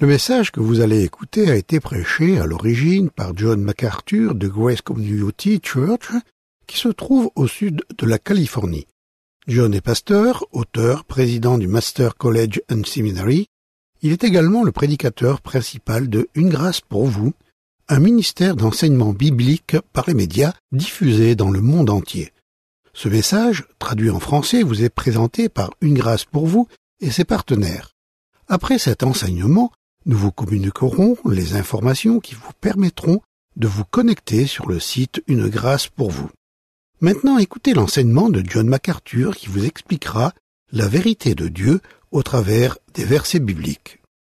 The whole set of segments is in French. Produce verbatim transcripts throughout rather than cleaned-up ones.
Le message que vous allez écouter a été prêché à l'origine par John MacArthur de Grace Community Church, qui se trouve au sud de la Californie. John est pasteur, auteur, président du Master College and Seminary. Il est également le prédicateur principal de Une grâce pour vous, un ministère d'enseignement biblique par les médias diffusé dans le monde entier. Ce message, traduit en français, vous est présenté par Une grâce pour vous et ses partenaires. Après cet enseignement, nous vous communiquerons les informations qui vous permettront de vous connecter sur le site Une grâce pour vous. Maintenant, écoutez l'enseignement de John MacArthur qui vous expliquera la vérité de Dieu au travers des versets bibliques.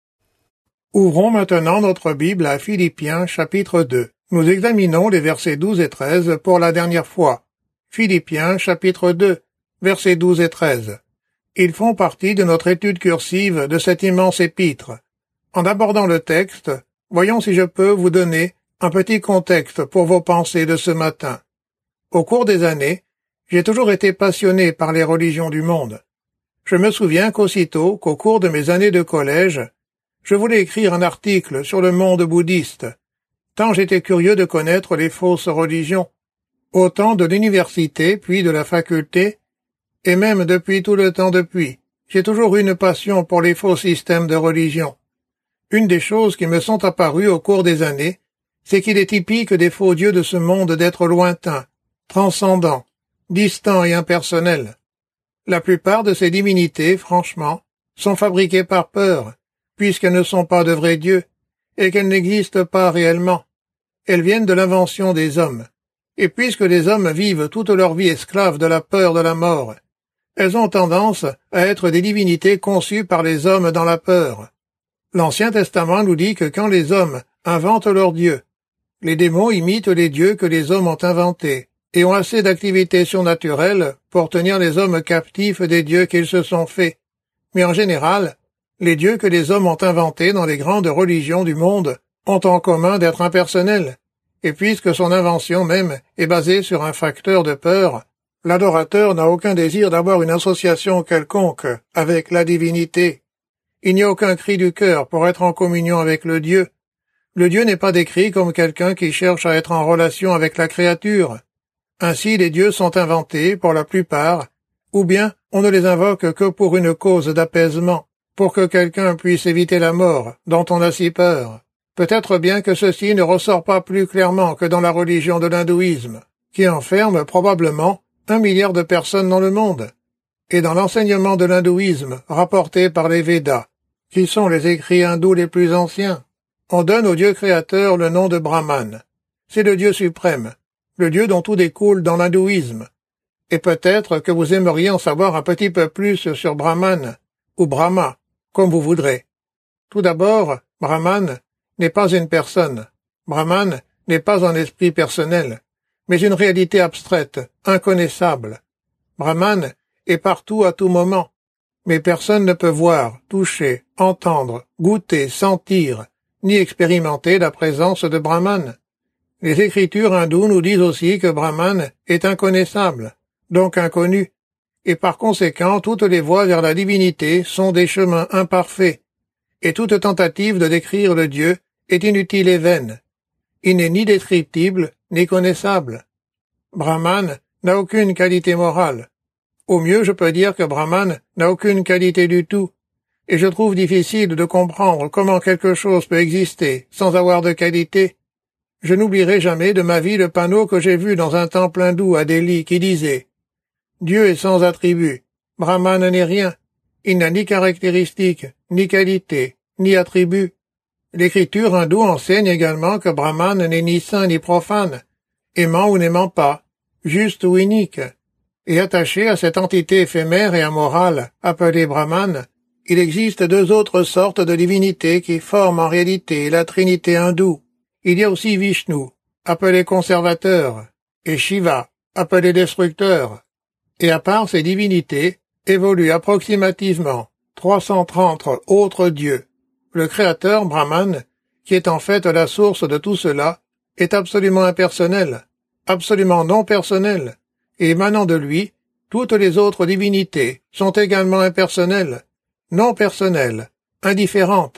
Ouvrons maintenant notre Bible à Philippiens chapitre deux. Nous examinons les versets douze et treize pour la dernière fois. Philippiens chapitre deux, versets douze et treize. Ils font partie de notre étude cursive de cet immense épître. En abordant le texte, voyons si je peux vous donner un petit contexte pour vos pensées de ce matin. Au cours des années, j'ai toujours été passionné par les religions du monde. Je me souviens qu'aussitôt qu'au cours de mes années de collège, je voulais écrire un article sur le monde bouddhiste, tant j'étais curieux de connaître les fausses religions. Au temps de l'université, puis de la faculté, et même depuis tout le temps depuis, j'ai toujours eu une passion pour les faux systèmes de religion. Une des choses qui me sont apparues au cours des années, c'est qu'il est typique des faux dieux de ce monde d'être lointains, transcendants, distants et impersonnels. La plupart de ces divinités, franchement, sont fabriquées par peur, puisqu'elles ne sont pas de vrais dieux, et qu'elles n'existent pas réellement. Elles viennent de l'invention des hommes. Et puisque les hommes vivent toute leur vie esclaves de la peur de la mort, elles ont tendance à être des divinités conçues par les hommes dans la peur. L'Ancien Testament nous dit que quand les hommes inventent leurs dieux, les démons imitent les dieux que les hommes ont inventés et ont assez d'activités surnaturelles pour tenir les hommes captifs des dieux qu'ils se sont faits. Mais en général, les dieux que les hommes ont inventés dans les grandes religions du monde ont en commun d'être impersonnels. Et puisque son invention même est basée sur un facteur de peur, l'adorateur n'a aucun désir d'avoir une association quelconque avec la divinité. Il n'y a aucun cri du cœur pour être en communion avec le Dieu. Le Dieu n'est pas décrit comme quelqu'un qui cherche à être en relation avec la créature. Ainsi, les dieux sont inventés, pour la plupart, ou bien on ne les invoque que pour une cause d'apaisement, pour que quelqu'un puisse éviter la mort, dont on a si peur. Peut-être bien que ceci ne ressort pas plus clairement que dans la religion de l'hindouisme, qui enferme probablement un milliard de personnes dans le monde, et dans l'enseignement de l'hindouisme rapporté par les Védas, qui sont les écrits hindous les plus anciens. On donne au Dieu créateur le nom de Brahman. C'est le Dieu suprême, le Dieu dont tout découle dans l'hindouisme. Et peut-être que vous aimeriez en savoir un petit peu plus sur Brahman, ou Brahma, comme vous voudrez. Tout d'abord, Brahman n'est pas une personne. Brahman n'est pas un esprit personnel, mais une réalité abstraite, inconnaissable. Brahman est partout à tout moment, mais personne ne peut voir, toucher, entendre, goûter, sentir, ni expérimenter la présence de Brahman. Les écritures hindoues nous disent aussi que Brahman est inconnaissable, donc inconnu, et par conséquent toutes les voies vers la divinité sont des chemins imparfaits, et toute tentative de décrire le Dieu est inutile et vaine. Il n'est ni descriptible, ni connaissable. Brahman n'a aucune qualité morale. Au mieux, je peux dire que Brahman n'a aucune qualité du tout, et je trouve difficile de comprendre comment quelque chose peut exister sans avoir de qualité. Je n'oublierai jamais de ma vie le panneau que j'ai vu dans un temple hindou à Delhi qui disait « Dieu est sans attribut, Brahman n'est rien, il n'a ni caractéristique, ni qualité, ni attribut. » L'écriture hindoue enseigne également que Brahman n'est ni saint ni profane, aimant ou n'aimant pas, juste ou unique. Et attaché à cette entité éphémère et amorale appelée Brahman, il existe deux autres sortes de divinités qui forment en réalité la trinité hindoue. Il y a aussi Vishnu, appelé conservateur, et Shiva, appelé destructeur. Et à part ces divinités, évoluent approximativement trois cent trente autres dieux. Le créateur, Brahman, qui est en fait la source de tout cela, est absolument impersonnel, absolument non personnel, et émanant de lui, toutes les autres divinités sont également impersonnelles, non personnelles, indifférentes,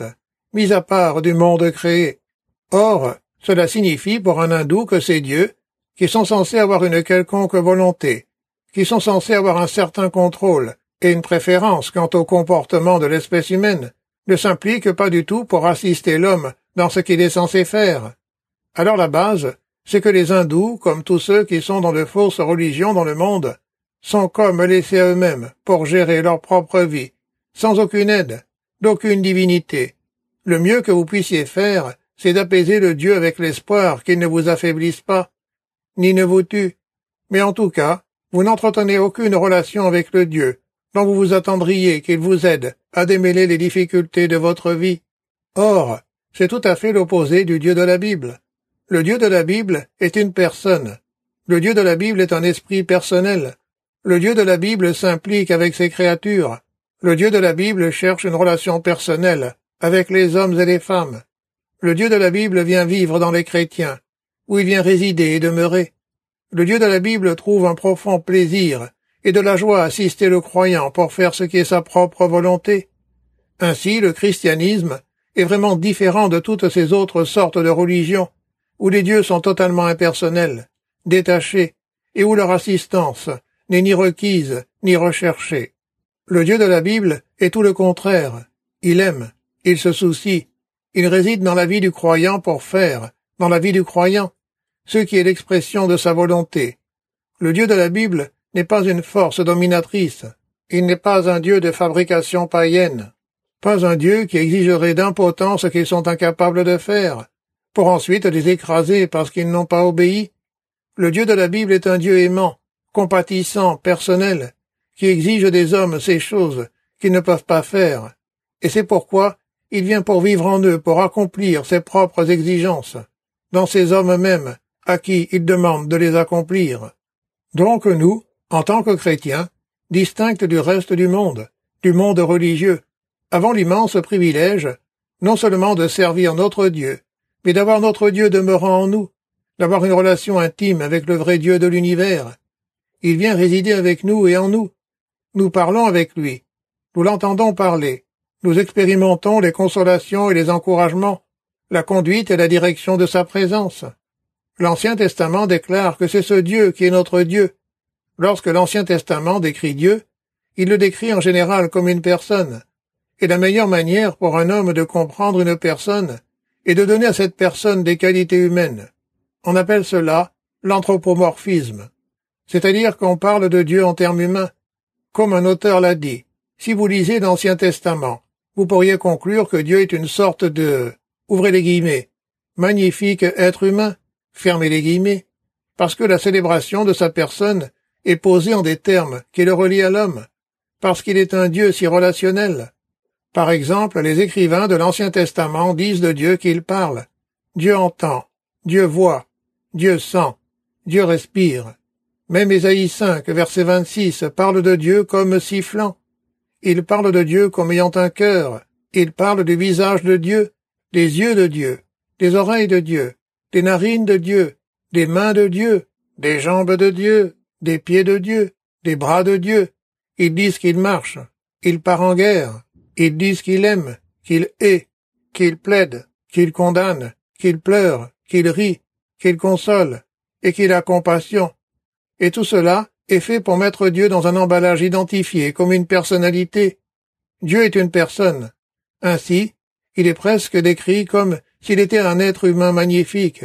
mis à part du monde créé. Or, cela signifie pour un hindou que ces dieux, qui sont censés avoir une quelconque volonté, qui sont censés avoir un certain contrôle et une préférence quant au comportement de l'espèce humaine, ne s'impliquent pas du tout pour assister l'homme dans ce qu'il est censé faire. Alors la base, c'est que les hindous, comme tous ceux qui sont dans de fausses religions dans le monde, sont comme laissés à eux-mêmes pour gérer leur propre vie, sans aucune aide, d'aucune divinité. Le mieux que vous puissiez faire, c'est d'apaiser le Dieu avec l'espoir qu'il ne vous affaiblisse pas, ni ne vous tue. Mais en tout cas, vous n'entretenez aucune relation avec le Dieu, dont vous vous attendriez qu'il vous aide à démêler les difficultés de votre vie. Or, c'est tout à fait l'opposé du Dieu de la Bible. Le Dieu de la Bible est une personne. Le Dieu de la Bible est un esprit personnel. Le Dieu de la Bible s'implique avec ses créatures. Le Dieu de la Bible cherche une relation personnelle avec les hommes et les femmes. Le Dieu de la Bible vient vivre dans les chrétiens, où il vient résider et demeurer. Le Dieu de la Bible trouve un profond plaisir et de la joie à assister le croyant pour faire ce qui est sa propre volonté. Ainsi, le christianisme est vraiment différent de toutes ces autres sortes de religions, où les dieux sont totalement impersonnels, détachés, et où leur assistance n'est ni requise ni recherchée. Le Dieu de la Bible est tout le contraire. Il aime, il se soucie, il réside dans la vie du croyant pour faire, dans la vie du croyant, ce qui est l'expression de sa volonté. Le Dieu de la Bible n'est pas une force dominatrice, il n'est pas un Dieu de fabrication païenne, pas un Dieu qui exigerait d'impotence ce qu'ils sont incapables de faire, pour ensuite les écraser parce qu'ils n'ont pas obéi. Le Dieu de la Bible est un Dieu aimant, compatissant, personnel, qui exige des hommes ces choses qu'ils ne peuvent pas faire, et c'est pourquoi il vient pour vivre en eux, pour accomplir ses propres exigences, dans ces hommes mêmes à qui il demande de les accomplir. Donc nous, en tant que chrétiens, distincts du reste du monde, du monde religieux, avons l'immense privilège, non seulement de servir notre Dieu, mais d'avoir notre Dieu demeurant en nous, d'avoir une relation intime avec le vrai Dieu de l'univers. Il vient résider avec nous et en nous. Nous parlons avec lui. Nous l'entendons parler. Nous expérimentons les consolations et les encouragements, la conduite et la direction de sa présence. L'Ancien Testament déclare que c'est ce Dieu qui est notre Dieu. Lorsque l'Ancien Testament décrit Dieu, il le décrit en général comme une personne. Et la meilleure manière pour un homme de comprendre une personne est de donner à cette personne des qualités humaines. On appelle cela l'anthropomorphisme. C'est-à-dire qu'on parle de Dieu en termes humains. Comme un auteur l'a dit, si vous lisez l'Ancien Testament, vous pourriez conclure que Dieu est une sorte de, ouvrez les guillemets, magnifique être humain, fermez les guillemets, parce que la célébration de sa personne est posée en des termes qui le relient à l'homme, parce qu'il est un Dieu si relationnel. Par exemple, les écrivains de l'Ancien Testament disent de Dieu qu'il parle. Dieu entend, Dieu voit, Dieu sent, Dieu respire. Même Ésaïe cinq, verset vingt-six, parle de Dieu comme sifflant. Il parle de Dieu comme ayant un cœur. Il parle du visage de Dieu, des yeux de Dieu, des oreilles de Dieu, des narines de Dieu, des mains de Dieu, des jambes de Dieu, des pieds de Dieu, des bras de Dieu. Ils disent qu'il marche, il part en guerre. Ils disent qu'il aime, qu'il hait, qu'il plaide, qu'il condamne, qu'il pleure, qu'il rit, qu'il console, et qu'il a compassion. Et tout cela est fait pour mettre Dieu dans un emballage identifié comme une personnalité. Dieu est une personne. Ainsi, il est presque décrit comme s'il était un être humain magnifique.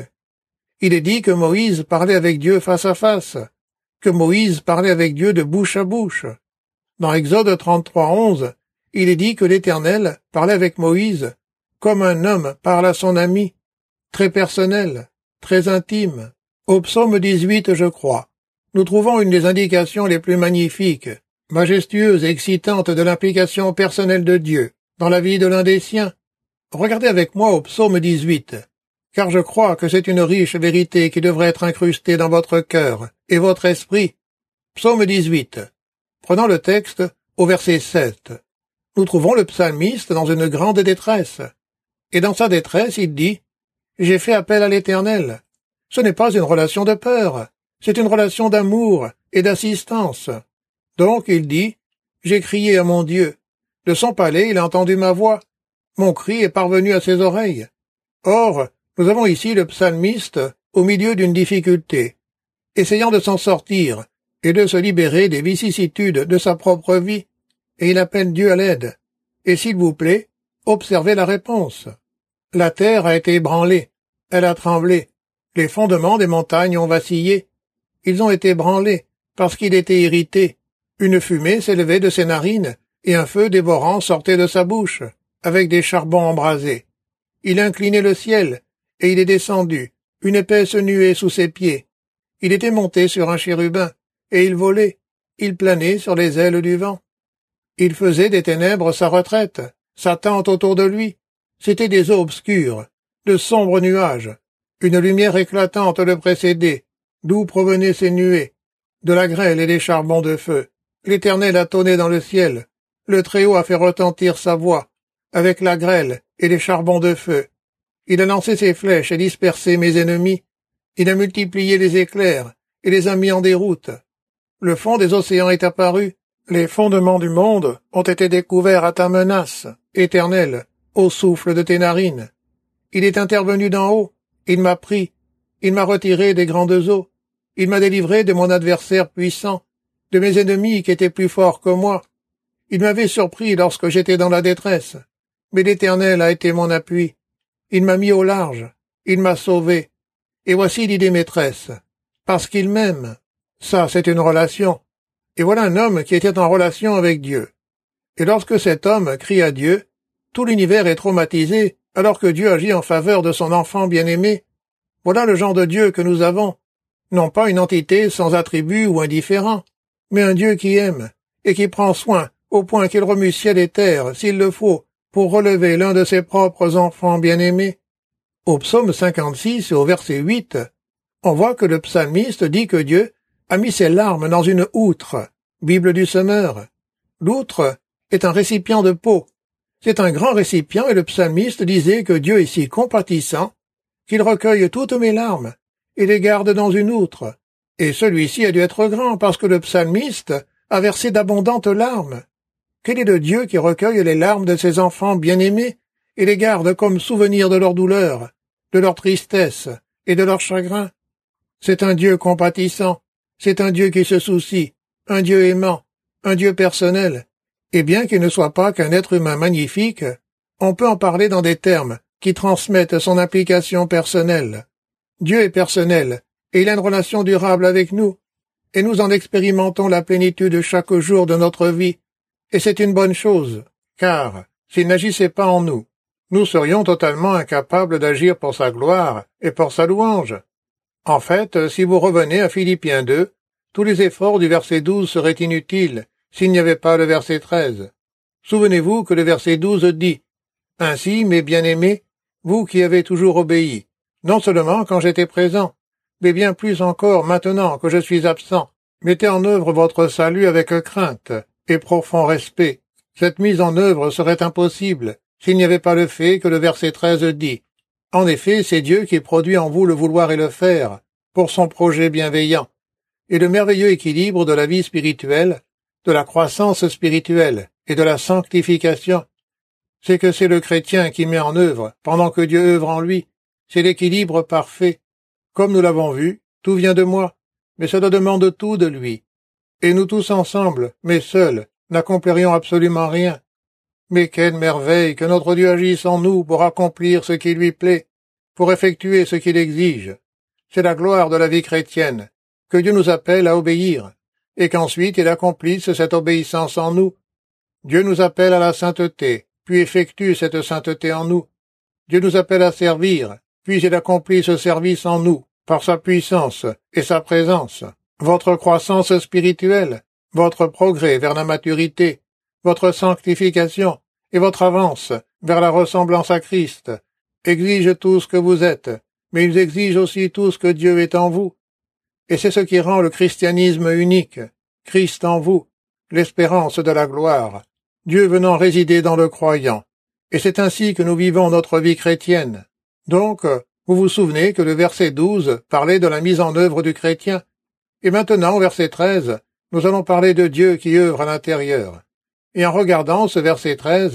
Il est dit que Moïse parlait avec Dieu face à face, que Moïse parlait avec Dieu de bouche à bouche. Dans Exode trente-trois, onze, il est dit que l'Éternel parlait avec Moïse comme un homme parle à son ami, très personnel, très intime. Au psaume dix-huit, je crois, nous trouvons une des indications les plus magnifiques, majestueuses et excitantes de l'implication personnelle de Dieu dans la vie de l'un des siens. Regardez avec moi au psaume dix-huit, car je crois que c'est une riche vérité qui devrait être incrustée dans votre cœur et votre esprit. Psaume dix-huit. Prenons le texte au verset sept. Nous trouvons le psalmiste dans une grande détresse. Et dans sa détresse, il dit « J'ai fait appel à l'Éternel ». Ce n'est pas une relation de peur, c'est une relation d'amour et d'assistance. Donc il dit « J'ai crié à mon Dieu. De son palais, il a entendu ma voix. Mon cri est parvenu à ses oreilles. Or, nous avons ici le psalmiste au milieu d'une difficulté, essayant de s'en sortir et de se libérer des vicissitudes de sa propre vie, et il appelle Dieu à l'aide. Et s'il vous plaît, observez la réponse. La terre a été ébranlée, elle a tremblé, les fondements des montagnes ont vacillé. Ils ont été ébranlés parce qu'il était irrité. Une fumée s'élevait de ses narines, et un feu dévorant sortait de sa bouche, avec des charbons embrasés. Il inclinait le ciel, et il est descendu, une épaisse nuée sous ses pieds. Il était monté sur un chérubin, et il volait, il planait sur les ailes du vent. Il faisait des ténèbres sa retraite, sa tente autour de lui. C'étaient des eaux obscures, de sombres nuages. Une lumière éclatante le précédait. D'où provenaient ces nuées? De la grêle et des charbons de feu. L'Éternel a tonné dans le ciel. Le Très-Haut a fait retentir sa voix, avec la grêle et les charbons de feu. Il a lancé ses flèches et dispersé mes ennemis. Il a multiplié les éclairs et les a mis en déroute. Le fond des océans est apparu. Les fondements du monde ont été découverts à ta menace, Éternel, au souffle de tes narines. Il est intervenu d'en haut. Il m'a pris. Il m'a retiré des grandes eaux. Il m'a délivré de mon adversaire puissant, de mes ennemis qui étaient plus forts que moi. Il m'avait surpris lorsque j'étais dans la détresse. Mais l'Éternel a été mon appui. Il m'a mis au large. Il m'a sauvé. Et voici l'idée maîtresse. Parce qu'il m'aime. Ça, c'est une relation. Et voilà un homme qui était en relation avec Dieu. Et lorsque cet homme crie à Dieu, tout l'univers est traumatisé alors que Dieu agit en faveur de son enfant bien-aimé. Voilà le genre de Dieu que nous avons. Non pas une entité sans attributs ou indifférent, mais un Dieu qui aime et qui prend soin au point qu'il remue ciel et terre, s'il le faut, pour relever l'un de ses propres enfants bien-aimés. Au psaume cinquante-six et au verset huit, on voit que le psalmiste dit que Dieu a mis ses larmes dans une outre, Bible du semeur. L'outre est un récipient de peau. C'est un grand récipient et le psalmiste disait que Dieu est si compatissant qu'il recueille toutes mes larmes et les garde dans une outre. Et celui-ci a dû être grand parce que le psalmiste a versé d'abondantes larmes. Quel est le Dieu qui recueille les larmes de ses enfants bien-aimés et les garde comme souvenir de leur douleur, de leur tristesse et de leur chagrin? C'est un Dieu compatissant, c'est un Dieu qui se soucie, un Dieu aimant, un Dieu personnel. Et bien qu'il ne soit pas qu'un être humain magnifique, on peut en parler dans des termes qui transmettent son implication personnelle. Dieu est personnel, et il a une relation durable avec nous, et nous en expérimentons la plénitude chaque jour de notre vie, et c'est une bonne chose, car s'il n'agissait pas en nous, nous serions totalement incapables d'agir pour sa gloire et pour sa louange. En fait, si vous revenez à Philippiens deux, tous les efforts du verset douze seraient inutiles s'il n'y avait pas le verset treize. Souvenez-vous que le verset douze dit « Ainsi, mes bien-aimés, vous qui avez toujours obéi, non seulement quand j'étais présent, mais bien plus encore maintenant que je suis absent, mettez en œuvre votre salut avec crainte et profond respect. Cette mise en œuvre serait impossible s'il n'y avait pas le fait que le verset treize dit « En effet, c'est Dieu qui produit en vous le vouloir et le faire, pour son projet bienveillant. » Et le merveilleux équilibre de la vie spirituelle, de la croissance spirituelle et de la sanctification, c'est que c'est le chrétien qui met en œuvre, pendant que Dieu œuvre en lui. C'est l'équilibre parfait. Comme nous l'avons vu, tout vient de moi, mais cela demande tout de lui. Et nous tous ensemble, mais seuls, n'accomplirions absolument rien. Mais quelle merveille que notre Dieu agisse en nous pour accomplir ce qui lui plaît, pour effectuer ce qu'il exige. C'est la gloire de la vie chrétienne, que Dieu nous appelle à obéir, et qu'ensuite il accomplisse cette obéissance en nous. Dieu nous appelle à la sainteté, puis effectue cette sainteté en nous. Dieu nous appelle à servir, puis il accomplit ce service en nous, par sa puissance et sa présence. Votre croissance spirituelle, votre progrès vers la maturité, votre sanctification et votre avance vers la ressemblance à Christ exigent tout ce que vous êtes, mais ils exigent aussi tout ce que Dieu est en vous. Et c'est ce qui rend le christianisme unique, Christ en vous, l'espérance de la gloire, Dieu venant résider dans le croyant. Et c'est ainsi que nous vivons notre vie chrétienne. Donc, vous vous souvenez que le verset douze parlait de la mise en œuvre du chrétien. Et maintenant, au verset treize, nous allons parler de Dieu qui œuvre à l'intérieur. Et en regardant ce verset treize,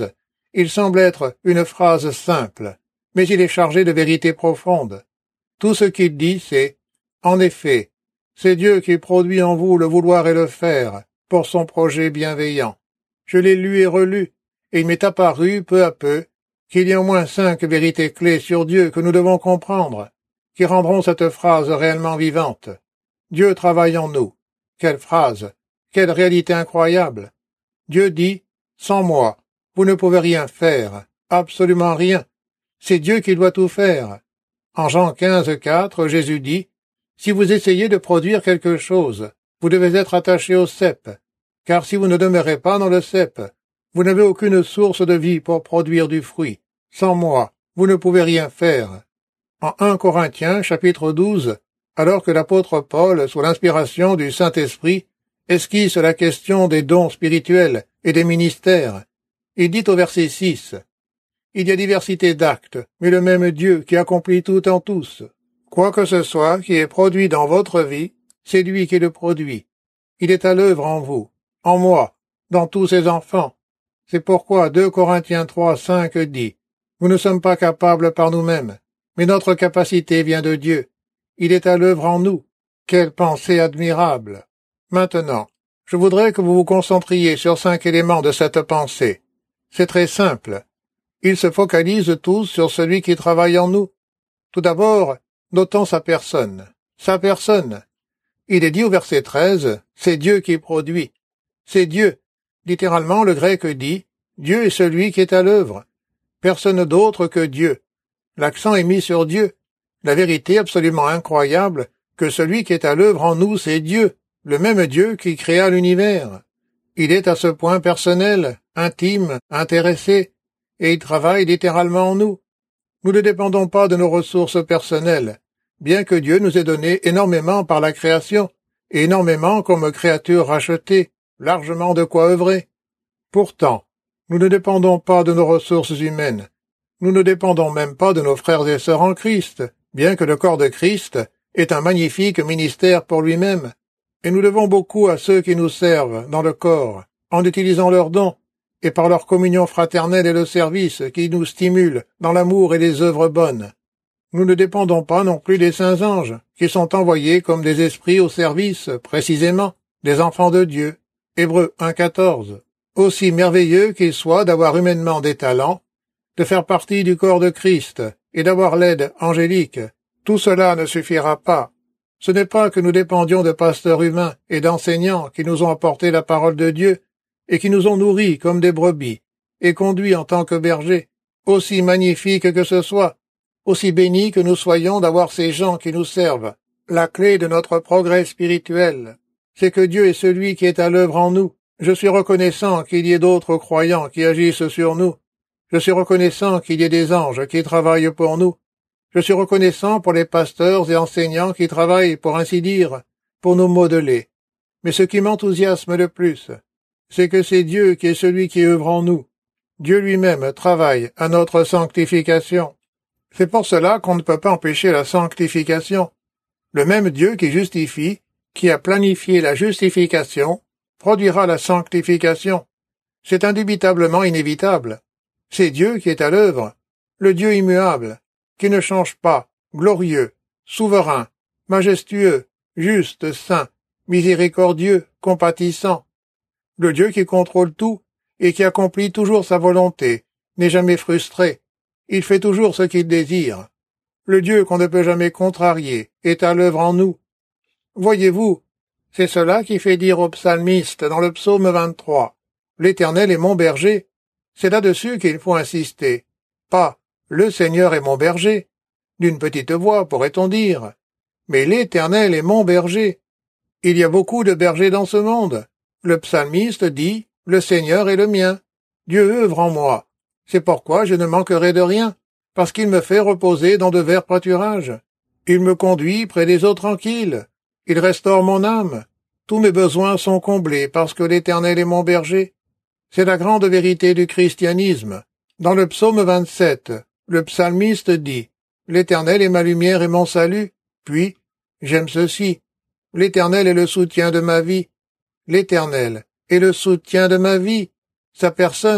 Il semble être une phrase simple, mais il est chargé de vérité profonde. Tout ce qu'il dit, c'est « En effet, c'est Dieu qui produit en vous le vouloir et le faire pour son projet bienveillant. » Je l'ai lu et relu, et il m'est apparu, peu à peu, qu'il y a au moins cinq vérités clés sur Dieu que nous devons comprendre, qui rendront cette phrase réellement vivante. Dieu travaille en nous. Quelle phrase! Quelle réalité incroyable! Dieu dit « Sans moi, vous ne pouvez rien faire, absolument rien. C'est Dieu qui doit tout faire. » En Jean quinze, quatre, Jésus dit « Si vous essayez de produire quelque chose, vous devez être attaché au cep, car si vous ne demeurez pas dans le cep, vous n'avez aucune source de vie pour produire du fruit. Sans moi, vous ne pouvez rien faire. » En un Corinthiens, chapitre douze, alors que l'apôtre Paul, sous l'inspiration du Saint-Esprit, esquisse la question des dons spirituels et des ministères, il dit au verset six, « Il y a diversité d'actes, mais le même Dieu qui accomplit tout en tous. Quoi que ce soit qui est produit dans votre vie, c'est lui qui le produit. Il est à l'œuvre en vous, en moi, dans tous ses enfants. C'est pourquoi deux Corinthiens trois, cinq dit, « Nous ne sommes pas capables par nous-mêmes, mais notre capacité vient de Dieu. Il est à l'œuvre en nous. » Quelle pensée admirable! Maintenant, je voudrais que vous vous concentriez sur cinq éléments de cette pensée. C'est très simple. Ils se focalisent tous sur celui qui travaille en nous. Tout d'abord, notons sa personne. Sa personne. Il est dit au verset treize, « C'est Dieu qui produit. » C'est Dieu. Littéralement, le grec dit, « Dieu est celui qui est à l'œuvre. » Personne d'autre que Dieu. L'accent est mis sur Dieu. La vérité absolument incroyable que celui qui est à l'œuvre en nous, c'est Dieu, le même Dieu qui créa l'univers. Il est à ce point personnel, intime, intéressé, et il travaille littéralement en nous. Nous ne dépendons pas de nos ressources personnelles, bien que Dieu nous ait donné énormément par la création, et énormément comme créatures rachetées, largement de quoi œuvrer. Pourtant, nous ne dépendons pas de nos ressources humaines. Nous ne dépendons même pas de nos frères et sœurs en Christ, bien que le corps de Christ est un magnifique ministère pour lui-même. Et nous devons beaucoup à ceux qui nous servent dans le corps, en utilisant leurs dons, et par leur communion fraternelle et le service qui nous stimule dans l'amour et les œuvres bonnes. Nous ne dépendons pas non plus des saints anges, qui sont envoyés comme des esprits au service, précisément, des enfants de Dieu. Hébreux un quatorze. Aussi merveilleux qu'il soit d'avoir humainement des talents, de faire partie du corps de Christ, et d'avoir l'aide angélique, tout cela ne suffira pas. Ce n'est pas que nous dépendions de pasteurs humains et d'enseignants qui nous ont apporté la parole de Dieu, et qui nous ont nourris comme des brebis, et conduits en tant que bergers, aussi magnifiques que ce soit, aussi bénis que nous soyons d'avoir ces gens qui nous servent. La clé de notre progrès spirituel, c'est que Dieu est celui qui est à l'œuvre en nous. Je suis reconnaissant qu'il y ait d'autres croyants qui agissent sur nous. Je suis reconnaissant qu'il y ait des anges qui travaillent pour nous. Je suis reconnaissant pour les pasteurs et enseignants qui travaillent, pour ainsi dire, pour nous modeler. Mais ce qui m'enthousiasme le plus, c'est que c'est Dieu qui est celui qui œuvre en nous. Dieu lui-même travaille à notre sanctification. C'est pour cela qu'on ne peut pas empêcher la sanctification. Le même Dieu qui justifie, qui a planifié la justification, produira la sanctification. C'est indubitablement inévitable. C'est Dieu qui est à l'œuvre, le Dieu immuable, qui ne change pas, glorieux, souverain, majestueux, juste, saint, miséricordieux, compatissant. Le Dieu qui contrôle tout et qui accomplit toujours sa volonté, n'est jamais frustré. Il fait toujours ce qu'il désire. Le Dieu qu'on ne peut jamais contrarier est à l'œuvre en nous. Voyez-vous, c'est cela qui fait dire au psalmiste dans le psaume vingt-trois, « L'Éternel est mon berger ». C'est là-dessus qu'il faut insister. Pas « Le Seigneur est mon berger », d'une petite voix pourrait-on dire, mais « L'Éternel est mon berger ». Il y a beaucoup de bergers dans ce monde. Le psalmiste dit « Le Seigneur est le mien ». Dieu œuvre en moi. C'est pourquoi je ne manquerai de rien, parce qu'il me fait reposer dans de verts pâturages. Il me conduit près des eaux tranquilles. Il restaure mon âme. Tous mes besoins sont comblés parce que l'Éternel est mon berger. C'est la grande vérité du christianisme. Dans le psaume vingt-sept, le psalmiste dit « L'Éternel est ma lumière et mon salut ». Puis, j'aime ceci, « L'Éternel est le soutien de ma vie ». L'Éternel est le soutien de ma vie. Sa personne,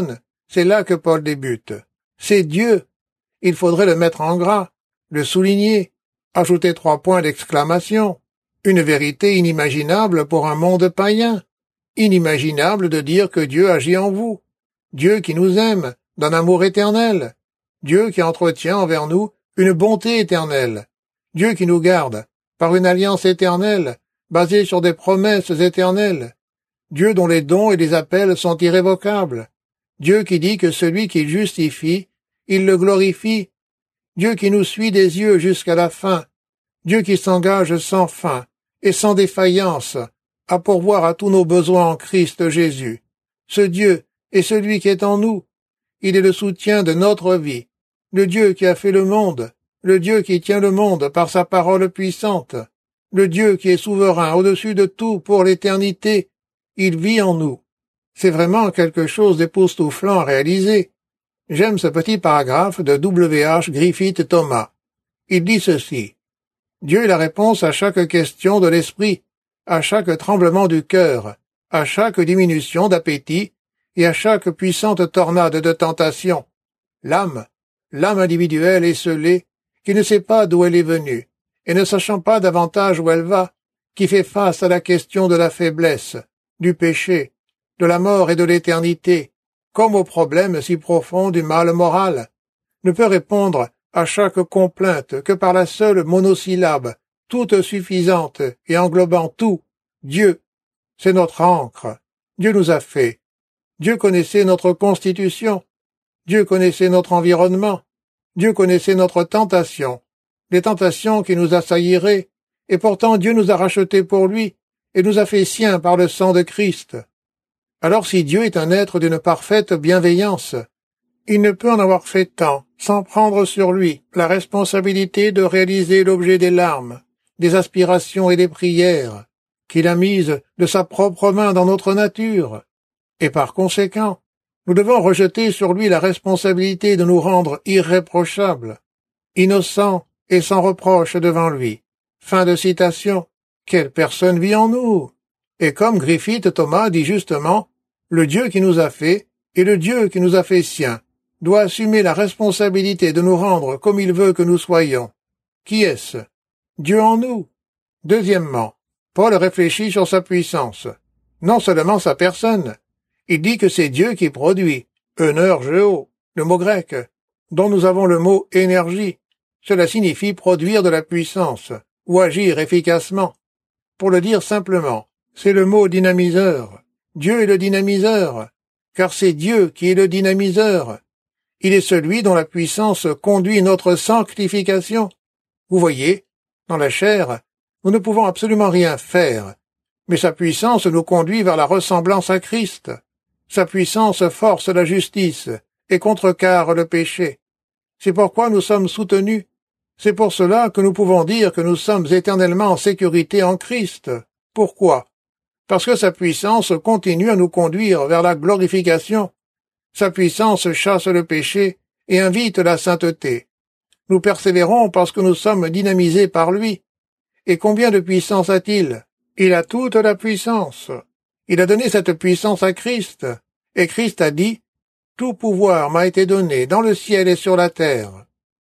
C'est là que Paul débute. C'est Dieu. Il faudrait le mettre en gras, le souligner, ajouter trois points d'exclamation. Une vérité inimaginable pour un monde païen. Inimaginable de dire que Dieu agit en vous. Dieu qui nous aime, d'un amour éternel. Dieu qui entretient envers nous une bonté éternelle. Dieu qui nous garde par une alliance éternelle, basée sur des promesses éternelles. Dieu dont les dons et les appels sont irrévocables. Dieu qui dit que celui qu'il justifie, il le glorifie. Dieu qui nous suit des yeux jusqu'à la fin. Dieu qui s'engage sans fin et sans défaillance à pourvoir à tous nos besoins en Christ Jésus. Ce Dieu est celui qui est en nous. Il est le soutien de notre vie. Le Dieu qui a fait le monde, le Dieu qui tient le monde par sa parole puissante, le Dieu qui est souverain au-dessus de tout pour l'éternité. Il vit en nous. C'est vraiment quelque chose d'époustouflant à réaliser. J'aime ce petit paragraphe de W H Griffith Thomas. Il dit ceci. Dieu est la réponse à chaque question de l'esprit, à chaque tremblement du cœur, à chaque diminution d'appétit et à chaque puissante tornade de tentation. L'âme, l'âme individuelle esselée, qui ne sait pas d'où elle est venue, et ne sachant pas davantage où elle va, qui fait face à la question de la faiblesse, du péché, de la mort et de l'éternité, comme au problème si profond du mal moral, ne peut répondre à chaque complainte que par la seule monosyllabe, toute suffisante et englobant tout, Dieu. C'est notre ancre. Dieu nous a fait. Dieu connaissait notre constitution. Dieu connaissait notre environnement. Dieu connaissait notre tentation, les tentations qui nous assailliraient, et pourtant Dieu nous a rachetés pour lui, et nous a fait siens par le sang de Christ. Alors si Dieu est un être d'une parfaite bienveillance, il ne peut en avoir fait tant sans prendre sur lui la responsabilité de réaliser l'objet des larmes, des aspirations et des prières, qu'il a mises de sa propre main dans notre nature. Et par conséquent, nous devons rejeter sur lui la responsabilité de nous rendre irréprochables, innocents et sans reproche devant lui. Fin de citation. Quelle personne vit en nous? Et comme Griffith Thomas dit justement, le Dieu qui nous a fait, et le Dieu qui nous a fait siens, doit assumer la responsabilité de nous rendre comme il veut que nous soyons. Qui est-ce? Dieu en nous. Deuxièmement, Paul réfléchit sur sa puissance. Non seulement sa personne. Il dit que c'est Dieu qui produit, energeo, le mot grec, dont nous avons le mot énergie. Cela signifie produire de la puissance, ou agir efficacement. Pour le dire simplement, c'est le mot dynamiseur. Dieu est le dynamiseur, car c'est Dieu qui est le dynamiseur. Il est celui dont la puissance conduit notre sanctification. Vous voyez, dans la chair, nous ne pouvons absolument rien faire, mais sa puissance nous conduit vers la ressemblance à Christ. Sa puissance force la justice et contrecarre le péché. C'est pourquoi nous sommes soutenus. C'est pour cela que nous pouvons dire que nous sommes éternellement en sécurité en Christ. Pourquoi? Parce que sa puissance continue à nous conduire vers la glorification. Sa puissance chasse le péché et invite la sainteté. Nous persévérons parce que nous sommes dynamisés par lui. Et combien de puissance a-t-il? Il a toute la puissance. Il a donné cette puissance à Christ. Et Christ a dit, « Tout pouvoir m'a été donné dans le ciel et sur la terre. »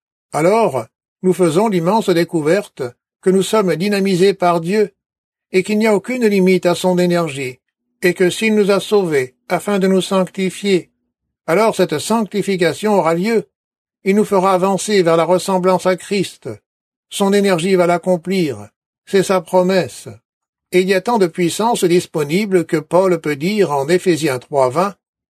Alors, nous faisons l'immense découverte que nous sommes dynamisés par Dieu et qu'il n'y a aucune limite à son énergie, et que s'il nous a sauvés afin de nous sanctifier, alors cette sanctification aura lieu. Il nous fera avancer vers la ressemblance à Christ. Son énergie va l'accomplir. C'est sa promesse. Et il y a tant de puissance disponible que Paul peut dire en Éphésiens trois vingt,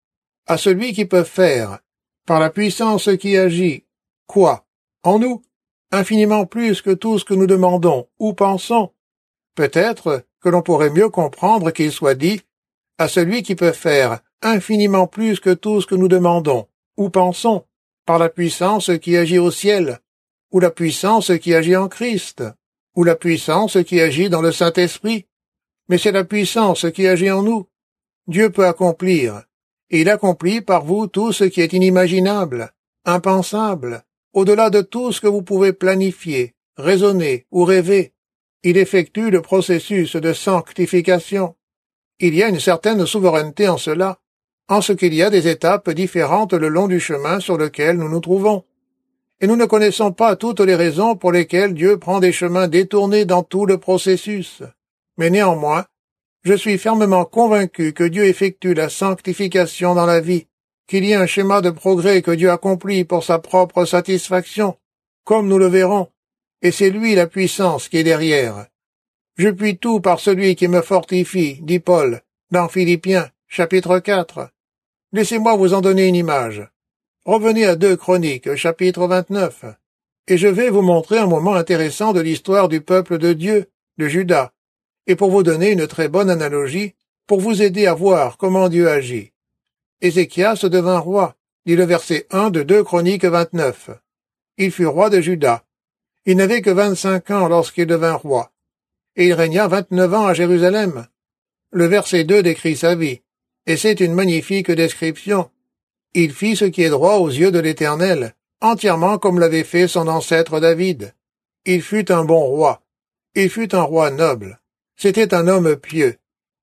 « À celui qui peut faire, par la puissance qui agit, quoi? En nous? Infiniment plus que tout ce que nous demandons ou pensons. » Peut-être que l'on pourrait mieux comprendre qu'il soit dit, « À celui qui peut faire infiniment plus que tout ce que nous demandons ou pensons, par la puissance qui agit au ciel, ou la puissance qui agit en Christ, ou la puissance qui agit dans le Saint-Esprit. Mais c'est la puissance qui agit en nous. Dieu peut accomplir, et il accomplit par vous tout ce qui est inimaginable, impensable, au-delà de tout ce que vous pouvez planifier, raisonner ou rêver. Il effectue le processus de sanctification. Il y a une certaine souveraineté en cela. en ce qu'il y a des étapes différentes le long du chemin sur lequel nous nous trouvons. Et nous ne connaissons pas toutes les raisons pour lesquelles Dieu prend des chemins détournés dans tout le processus. Mais néanmoins, je suis fermement convaincu que Dieu effectue la sanctification dans la vie, qu'il y a un schéma de progrès que Dieu accomplit pour sa propre satisfaction, comme nous le verrons, et c'est lui la puissance qui est derrière. Je puis tout par celui qui me fortifie, dit Paul, dans Philippiens, chapitre quatre. Laissez-moi vous en donner une image. Revenez à deux Chroniques, chapitre vingt-neuf, et je vais vous montrer un moment intéressant de l'histoire du peuple de Dieu, de Juda, et pour vous donner une très bonne analogie, pour vous aider à voir comment Dieu agit. Ézéchias devint roi, dit le verset un de deux Chroniques vingt-neuf. Il fut roi de Juda. Il n'avait que vingt-cinq ans lorsqu'il devint roi, et il régna vingt-neuf ans à Jérusalem. Le verset deux décrit sa vie, et c'est une magnifique description. Il fit ce qui est droit aux yeux de l'Éternel, entièrement comme l'avait fait son ancêtre David. Il fut un bon roi. Il fut un roi noble. C'était un homme pieux.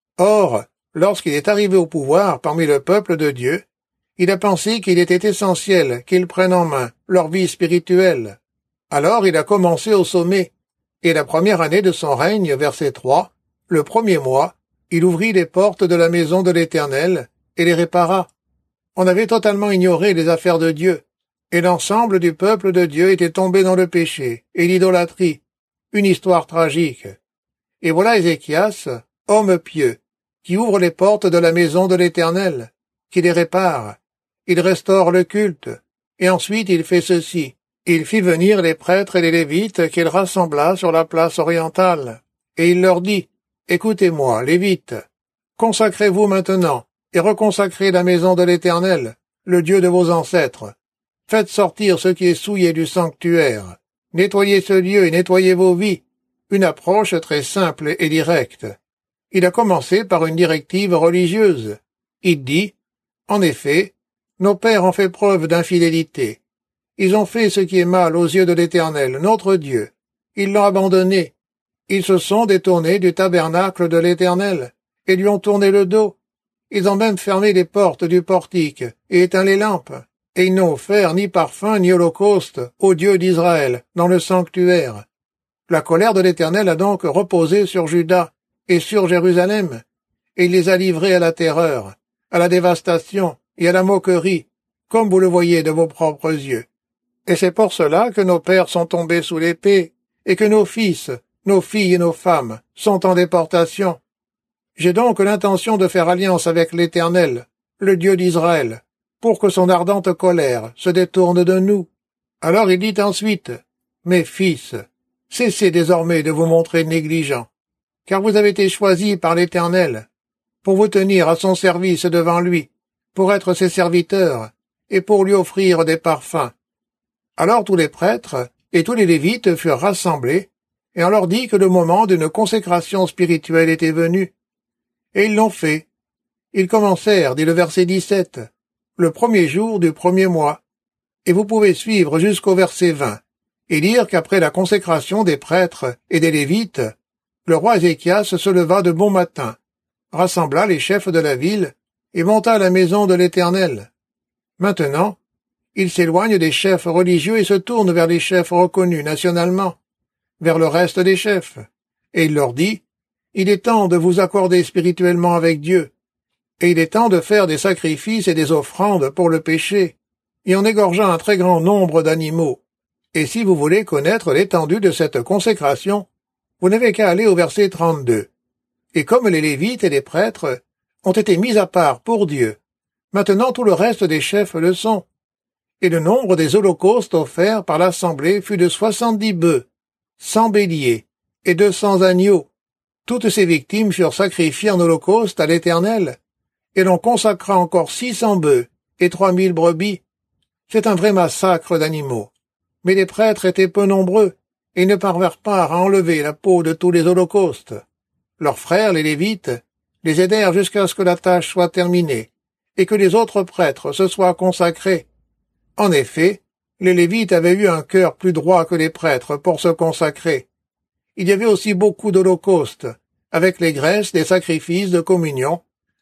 Or, lorsqu'il est arrivé au pouvoir parmi le peuple de Dieu, il a pensé qu'il était essentiel qu'ils prennent en main leur vie spirituelle. Alors il a commencé au sommet, et la première année de son règne, verset trois, le premier mois, il ouvrit les portes de la maison de l'Éternel et les répara. On avait totalement ignoré les affaires de Dieu, et l'ensemble du peuple de Dieu était tombé dans le péché et l'idolâtrie, une histoire tragique. Et voilà Ézéchias, homme pieux, qui ouvre les portes de la maison de l'Éternel, qui les répare. Il restaure le culte, et ensuite il fait ceci. Il fit venir les prêtres et les Lévites qu'il rassembla sur la place orientale, et il leur dit, « Écoutez-moi, Lévites, consacrez-vous maintenant, et reconsacrez la maison de l'Éternel, le Dieu de vos ancêtres. Faites sortir ce qui est souillé du sanctuaire. Nettoyez ce lieu et nettoyez vos vies. » Une approche très simple et directe. Il a commencé par une directive religieuse. Il dit, « En effet, nos pères ont fait preuve d'infidélité. Ils ont fait ce qui est mal aux yeux de l'Éternel, notre Dieu. Ils l'ont abandonné. Ils se sont détournés du tabernacle de l'Éternel et lui ont tourné le dos. Ils ont même fermé les portes du portique et éteint les lampes. Et ils n'ont offert ni parfum ni holocauste au Dieu d'Israël dans le sanctuaire. La colère de l'Éternel a donc reposé sur Juda et sur Jérusalem, et il les a livrés à la terreur, à la dévastation et à la moquerie, comme vous le voyez de vos propres yeux. Et c'est pour cela que nos pères sont tombés sous l'épée, et que nos fils, nos filles et nos femmes sont en déportation. J'ai donc l'intention de faire alliance avec l'Éternel, le Dieu d'Israël, pour que son ardente colère se détourne de nous. » Alors il dit ensuite, « Mes fils, cessez désormais de vous montrer négligents, car vous avez été choisis par l'Éternel, pour vous tenir à son service devant lui, pour être ses serviteurs, et pour lui offrir des parfums. » Alors tous les prêtres et tous les Lévites furent rassemblés, et on leur dit que le moment d'une consécration spirituelle était venu. Et ils l'ont fait. Ils commencèrent, dit le verset dix-sept, le premier jour du premier mois, et vous pouvez suivre jusqu'au verset vingt, et lire qu'après la consécration des prêtres et des Lévites, le roi Ézéchias se leva de bon matin, rassembla les chefs de la ville, et monta à la maison de l'Éternel. Maintenant, il s'éloigne des chefs religieux et se tourne vers les chefs reconnus nationalement, vers le reste des chefs, et il leur dit, « Il est temps de vous accorder spirituellement avec Dieu, et il est temps de faire des sacrifices et des offrandes pour le péché, et en égorgeant un très grand nombre d'animaux. Et si vous voulez connaître l'étendue de cette consécration, vous n'avez qu'à aller au verset trente-deux. Et comme les Lévites et les prêtres ont été mis à part pour Dieu, maintenant tout le reste des chefs le sont. Et le nombre des holocaustes offerts par l'assemblée fut de soixante-dix bœufs, cent béliers et deux cents agneaux. Toutes ces victimes furent sacrifiées en holocauste à l'Éternel, et l'on consacra encore six cents bœufs et trois mille brebis. C'est un vrai massacre d'animaux. Mais les prêtres étaient peu nombreux, et ne parvinrent pas à enlever la peau de tous les holocaustes. Leurs frères, les Lévites, les aidèrent jusqu'à ce que la tâche soit terminée, et que les autres prêtres se soient consacrés. En effet, les Lévites avaient eu un cœur plus droit que les prêtres pour se consacrer. Il y avait aussi beaucoup d'holocaustes, avec les graisses des sacrifices de communion,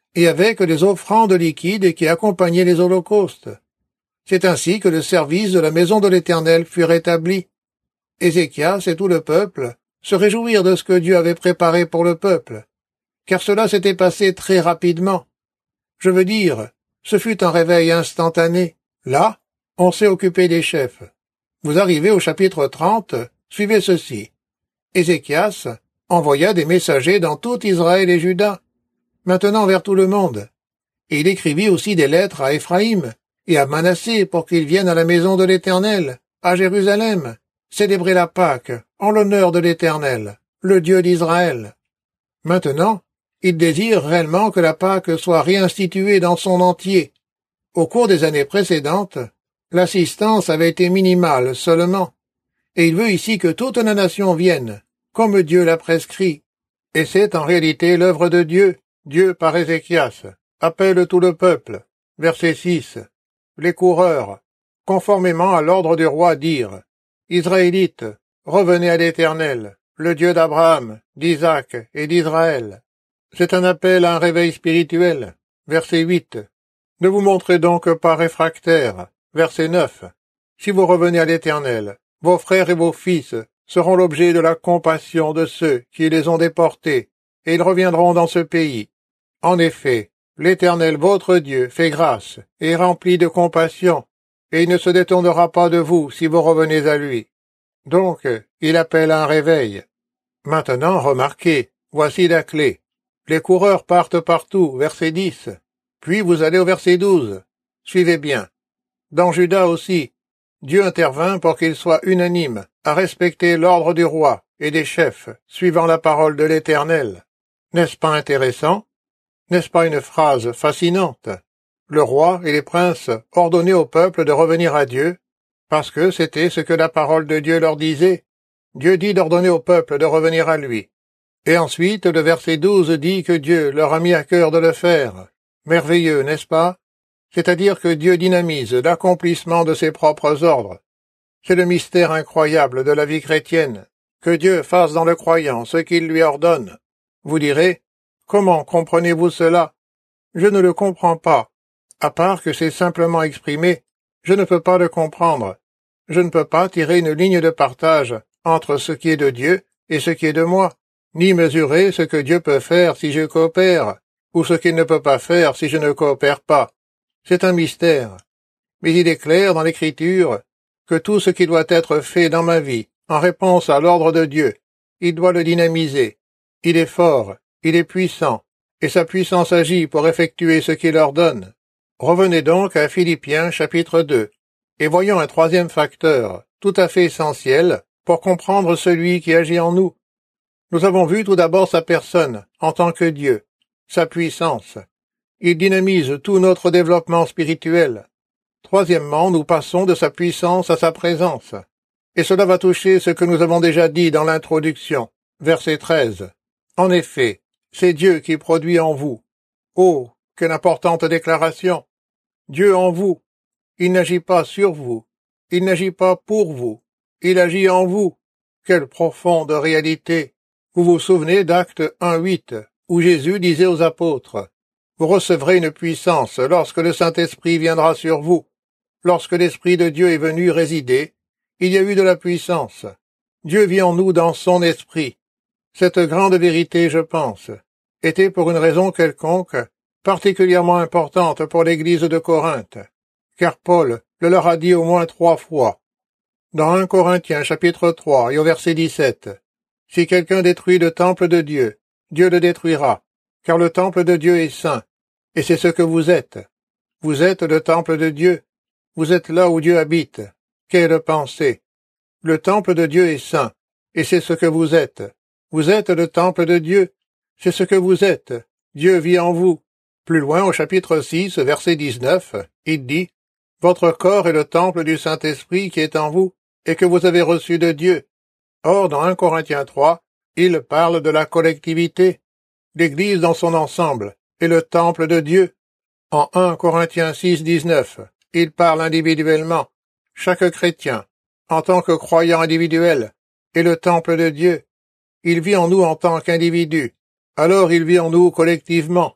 et avec des offrandes liquides qui accompagnaient les holocaustes. C'est ainsi que le service de la maison de l'Éternel fut rétabli. Ézéchias et tout le peuple se réjouirent de ce que Dieu avait préparé pour le peuple, car cela s'était passé très rapidement. Je veux dire, ce fut un réveil instantané. Là, on s'est occupé des chefs. Vous arrivez au chapitre trente, suivez ceci. Ézéchias envoya des messagers dans tout Israël et Juda, maintenant vers tout le monde. Et il écrivit aussi des lettres à Éphraïm et à Manassé pour qu'ils viennent à la maison de l'Éternel, à Jérusalem, célébrer la Pâque en l'honneur de l'Éternel, le Dieu d'Israël. Maintenant, il désire réellement que la Pâque soit réinstituée dans son entier. Au cours des années précédentes, l'assistance avait été minimale seulement, et il veut ici que toute la nation vienne, comme Dieu l'a prescrit. Et c'est en réalité l'œuvre de Dieu, Dieu par Ézéchias, appelle tout le peuple. Verset six. Les coureurs, conformément à l'ordre du roi, dirent, Israélites, revenez à l'Éternel, le Dieu d'Abraham, d'Isaac et d'Israël. C'est un appel à un réveil spirituel. Verset huit. Ne vous montrez donc pas réfractaires. Verset neuf. Si vous revenez à l'Éternel, vos frères et vos fils seront l'objet de la compassion de ceux qui les ont déportés, et ils reviendront dans ce pays. En effet, l'Éternel votre Dieu fait grâce et est rempli de compassion, et il ne se détournera pas de vous si vous revenez à lui. Donc, il appelle à un réveil. Maintenant, remarquez, voici la clé. Les coureurs partent partout, verset dix. Puis vous allez au verset douze. Suivez bien. Dans Juda aussi, Dieu intervint pour qu'il soit unanime à respecter l'ordre du roi et des chefs, suivant la parole de l'Éternel. N'est-ce pas intéressant? N'est-ce pas une phrase fascinante? Le roi et les princes ordonnaient au peuple de revenir à Dieu, parce que c'était ce que la parole de Dieu leur disait. Dieu dit d'ordonner au peuple de revenir à lui. Et ensuite, le verset douze dit que Dieu leur a mis à cœur de le faire. Merveilleux, n'est-ce pas? C'est-à-dire que Dieu dynamise l'accomplissement de ses propres ordres. C'est le mystère incroyable de la vie chrétienne, que Dieu fasse dans le croyant ce qu'il lui ordonne. Vous direz, comment comprenez-vous cela? Je ne le comprends pas. À part que c'est simplement exprimé, je ne peux pas le comprendre. Je ne peux pas tirer une ligne de partage entre ce qui est de Dieu et ce qui est de moi, ni mesurer ce que Dieu peut faire si je coopère, ou ce qu'il ne peut pas faire si je ne coopère pas. C'est un mystère. Mais il est clair dans l'Écriture que tout ce qui doit être fait dans ma vie, en réponse à l'ordre de Dieu, il doit le dynamiser. Il est fort, il est puissant, et sa puissance agit pour effectuer ce qu'il ordonne. Revenez donc à Philippiens chapitre deux, et voyons un troisième facteur, tout à fait essentiel, pour comprendre celui qui agit en nous. Nous avons vu tout d'abord sa personne, en tant que Dieu, sa puissance. Il dynamise tout notre développement spirituel. Troisièmement, nous passons de sa puissance à sa présence. Et cela va toucher ce que nous avons déjà dit dans l'introduction, verset treize. En effet, c'est Dieu qui produit en vous. Oh, quelle importante déclaration! Dieu en vous. Il n'agit pas sur vous. Il n'agit pas pour vous. Il agit en vous. Quelle profonde réalité! Vous vous souvenez d'Actes un huit, où Jésus disait aux apôtres, « Vous recevrez une puissance lorsque le Saint-Esprit viendra sur vous. » Lorsque l'Esprit de Dieu est venu résider, il y a eu de la puissance. Dieu vit en nous dans son esprit. Cette grande vérité, je pense, était pour une raison quelconque, particulièrement importante pour l'Église de Corinthe, car Paul le leur a dit au moins trois fois. Dans un Corinthiens chapitre trois et au verset dix-sept, « Si quelqu'un détruit le temple de Dieu, Dieu le détruira, car le temple de Dieu est saint, et c'est ce que vous êtes. Vous êtes le temple de Dieu. Vous êtes là où Dieu habite. Quelle pensée! Le temple de Dieu est saint, et c'est ce que vous êtes. Vous êtes le temple de Dieu, c'est ce que vous êtes. Dieu vit en vous. » Plus loin, au chapitre six, verset dix-neuf, il dit, « Votre corps est le temple du Saint-Esprit qui est en vous, et que vous avez reçu de Dieu. » Or, dans un Corinthiens trois, il parle de la collectivité. L'Église dans son ensemble est le temple de Dieu. En un Corinthiens six, dix-neuf, il parle individuellement. Chaque chrétien, en tant que croyant individuel, est le temple de Dieu. Il vit en nous en tant qu'individu. Alors il vit en nous collectivement.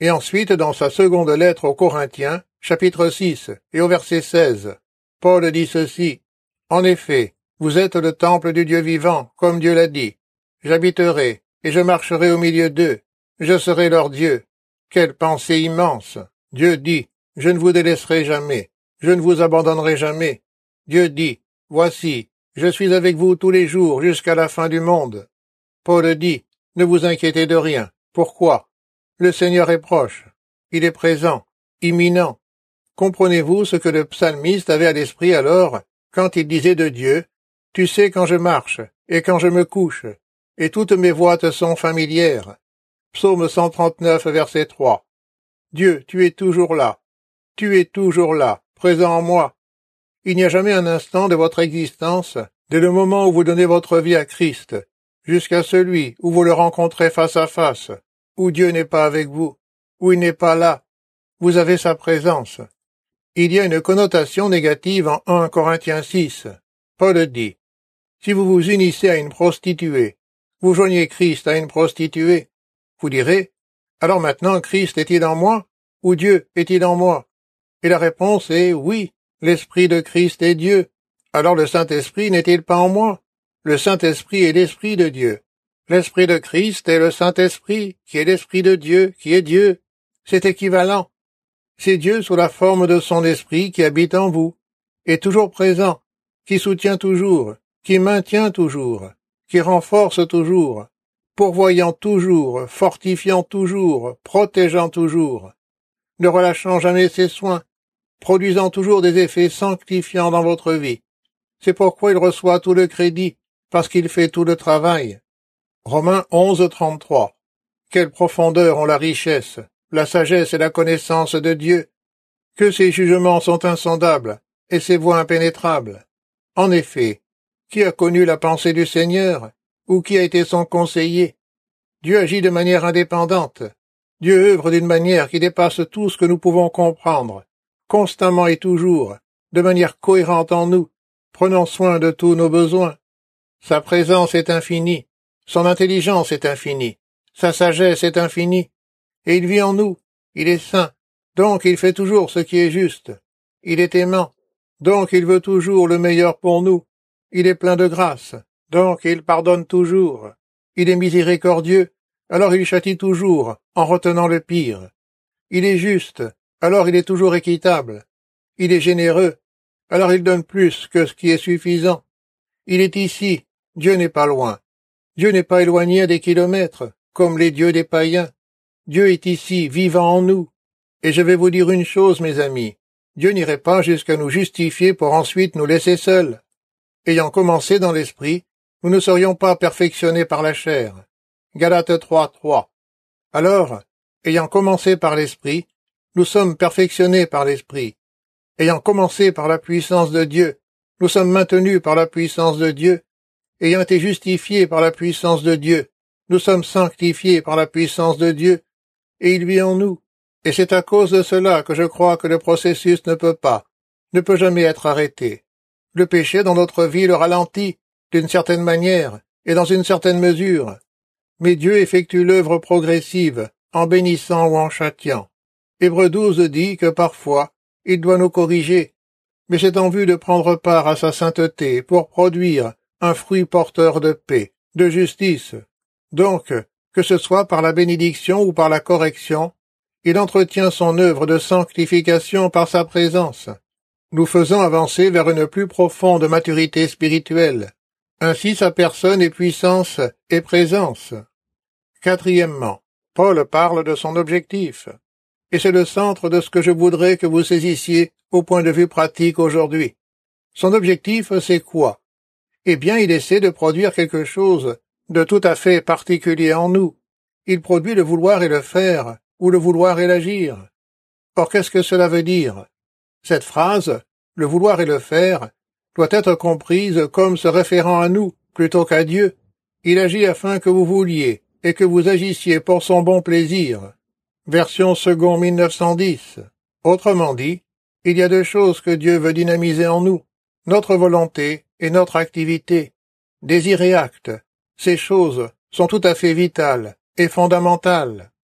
Et ensuite, dans sa seconde lettre aux Corinthiens, chapitre six, et au verset seize, Paul dit ceci, « En effet, vous êtes le temple du Dieu vivant, comme Dieu l'a dit. J'habiterai, et je marcherai au milieu d'eux. Je serai leur Dieu. » Quelle pensée immense! Dieu dit, « Je ne vous délaisserai jamais. Je ne vous abandonnerai jamais. » Dieu dit, « Voici, je suis avec vous tous les jours jusqu'à la fin du monde. » Paul dit, « Ne vous inquiétez de rien. Pourquoi? Le Seigneur est proche. Il est présent, imminent. » Comprenez-vous ce que le psalmiste avait à l'esprit alors, quand il disait de Dieu, « Tu sais quand je marche, et quand je me couche, et toutes mes voies te sont familières. » Psaume cent trente-neuf, verset trois. Dieu, tu es toujours là. Tu es toujours là, présent en moi. Il n'y a jamais un instant de votre existence, dès le moment où vous donnez votre vie à Christ, jusqu'à celui où vous le rencontrez face à face, où Dieu n'est pas avec vous, où il n'est pas là. Vous avez sa présence. Il y a une connotation négative en un Corinthiens six. Paul dit, « Si vous vous unissez à une prostituée, vous joignez Christ à une prostituée. » Vous direz, « Alors maintenant Christ est-il en moi, ou Dieu est-il en moi ?» Et la réponse est « Oui, l'Esprit de Christ est Dieu. » Alors le Saint-Esprit n'est-il pas en moi? Le Saint-Esprit est l'Esprit de Dieu. L'Esprit de Christ est le Saint-Esprit, qui est l'Esprit de Dieu, qui est Dieu. C'est équivalent. C'est Dieu sous la forme de son Esprit qui habite en vous, est toujours présent, qui soutient toujours, qui maintient toujours, qui renforce toujours, pourvoyant toujours, fortifiant toujours, protégeant toujours, ne relâchant jamais ses soins, produisant toujours des effets sanctifiants dans votre vie. C'est pourquoi il reçoit tout le crédit, parce qu'il fait tout le travail. Romains onze, trente-trois. Quelle profondeur ont la richesse, la sagesse et la connaissance de Dieu, que ses jugements sont insondables, et ses voies impénétrables. En effet, qui a connu la pensée du Seigneur, ou qui a été son conseiller? Dieu agit de manière indépendante. Dieu œuvre d'une manière qui dépasse tout ce que nous pouvons comprendre, constamment et toujours, de manière cohérente en nous, prenant soin de tous nos besoins. Sa présence est infinie, son intelligence est infinie, sa sagesse est infinie, et il vit en nous, il est saint, donc il fait toujours ce qui est juste. Il est aimant, donc il veut toujours le meilleur pour nous. Il est plein de grâce, donc il pardonne toujours. Il est miséricordieux, alors il châtie toujours, en retenant le pire. Il est juste, alors il est toujours équitable. Il est généreux, alors il donne plus que ce qui est suffisant. Il est ici, Dieu n'est pas loin. Dieu n'est pas éloigné à des kilomètres, comme les dieux des païens. Dieu est ici, vivant en nous. Et je vais vous dire une chose, mes amis. Dieu n'irait pas jusqu'à nous justifier pour ensuite nous laisser seuls. Ayant commencé dans l'esprit, nous ne serions pas perfectionnés par la chair. Galates trois, trois. Alors, ayant commencé par l'esprit, nous sommes perfectionnés par l'esprit. Ayant commencé par la puissance de Dieu, nous sommes maintenus par la puissance de Dieu. Ayant été justifiés par la puissance de Dieu, nous sommes sanctifiés par la puissance de Dieu, et il vit en nous. Et c'est à cause de cela que je crois que le processus ne peut pas, ne peut jamais être arrêté. Le péché dans notre vie le ralentit, d'une certaine manière, et dans une certaine mesure. Mais Dieu effectue l'œuvre progressive, en bénissant ou en châtiant. Hébreux douze dit que parfois, il doit nous corriger, mais c'est en vue de prendre part à sa sainteté pour produire un fruit porteur de paix, de justice. Donc, que ce soit par la bénédiction ou par la correction, il entretient son œuvre de sanctification par sa présence, nous faisant avancer vers une plus profonde maturité spirituelle. Ainsi sa personne et puissance et présence. Quatrièmement, Paul parle de son objectif, et c'est le centre de ce que je voudrais que vous saisissiez au point de vue pratique aujourd'hui. Son objectif, c'est quoi? Eh bien, il essaie de produire quelque chose de tout à fait particulier en nous. Il produit le vouloir et le faire, ou le vouloir et l'agir. Or, qu'est-ce que cela veut dire? Cette phrase, le vouloir et le faire, doit être comprise comme se référant à nous, plutôt qu'à Dieu. Il agit afin que vous vouliez, et que vous agissiez pour son bon plaisir. Version second mille neuf cent dix. Autrement dit, il y a deux choses que Dieu veut dynamiser en nous, notre volonté et notre activité. Désir et acte, ces choses sont tout à fait vitales et fondamentales.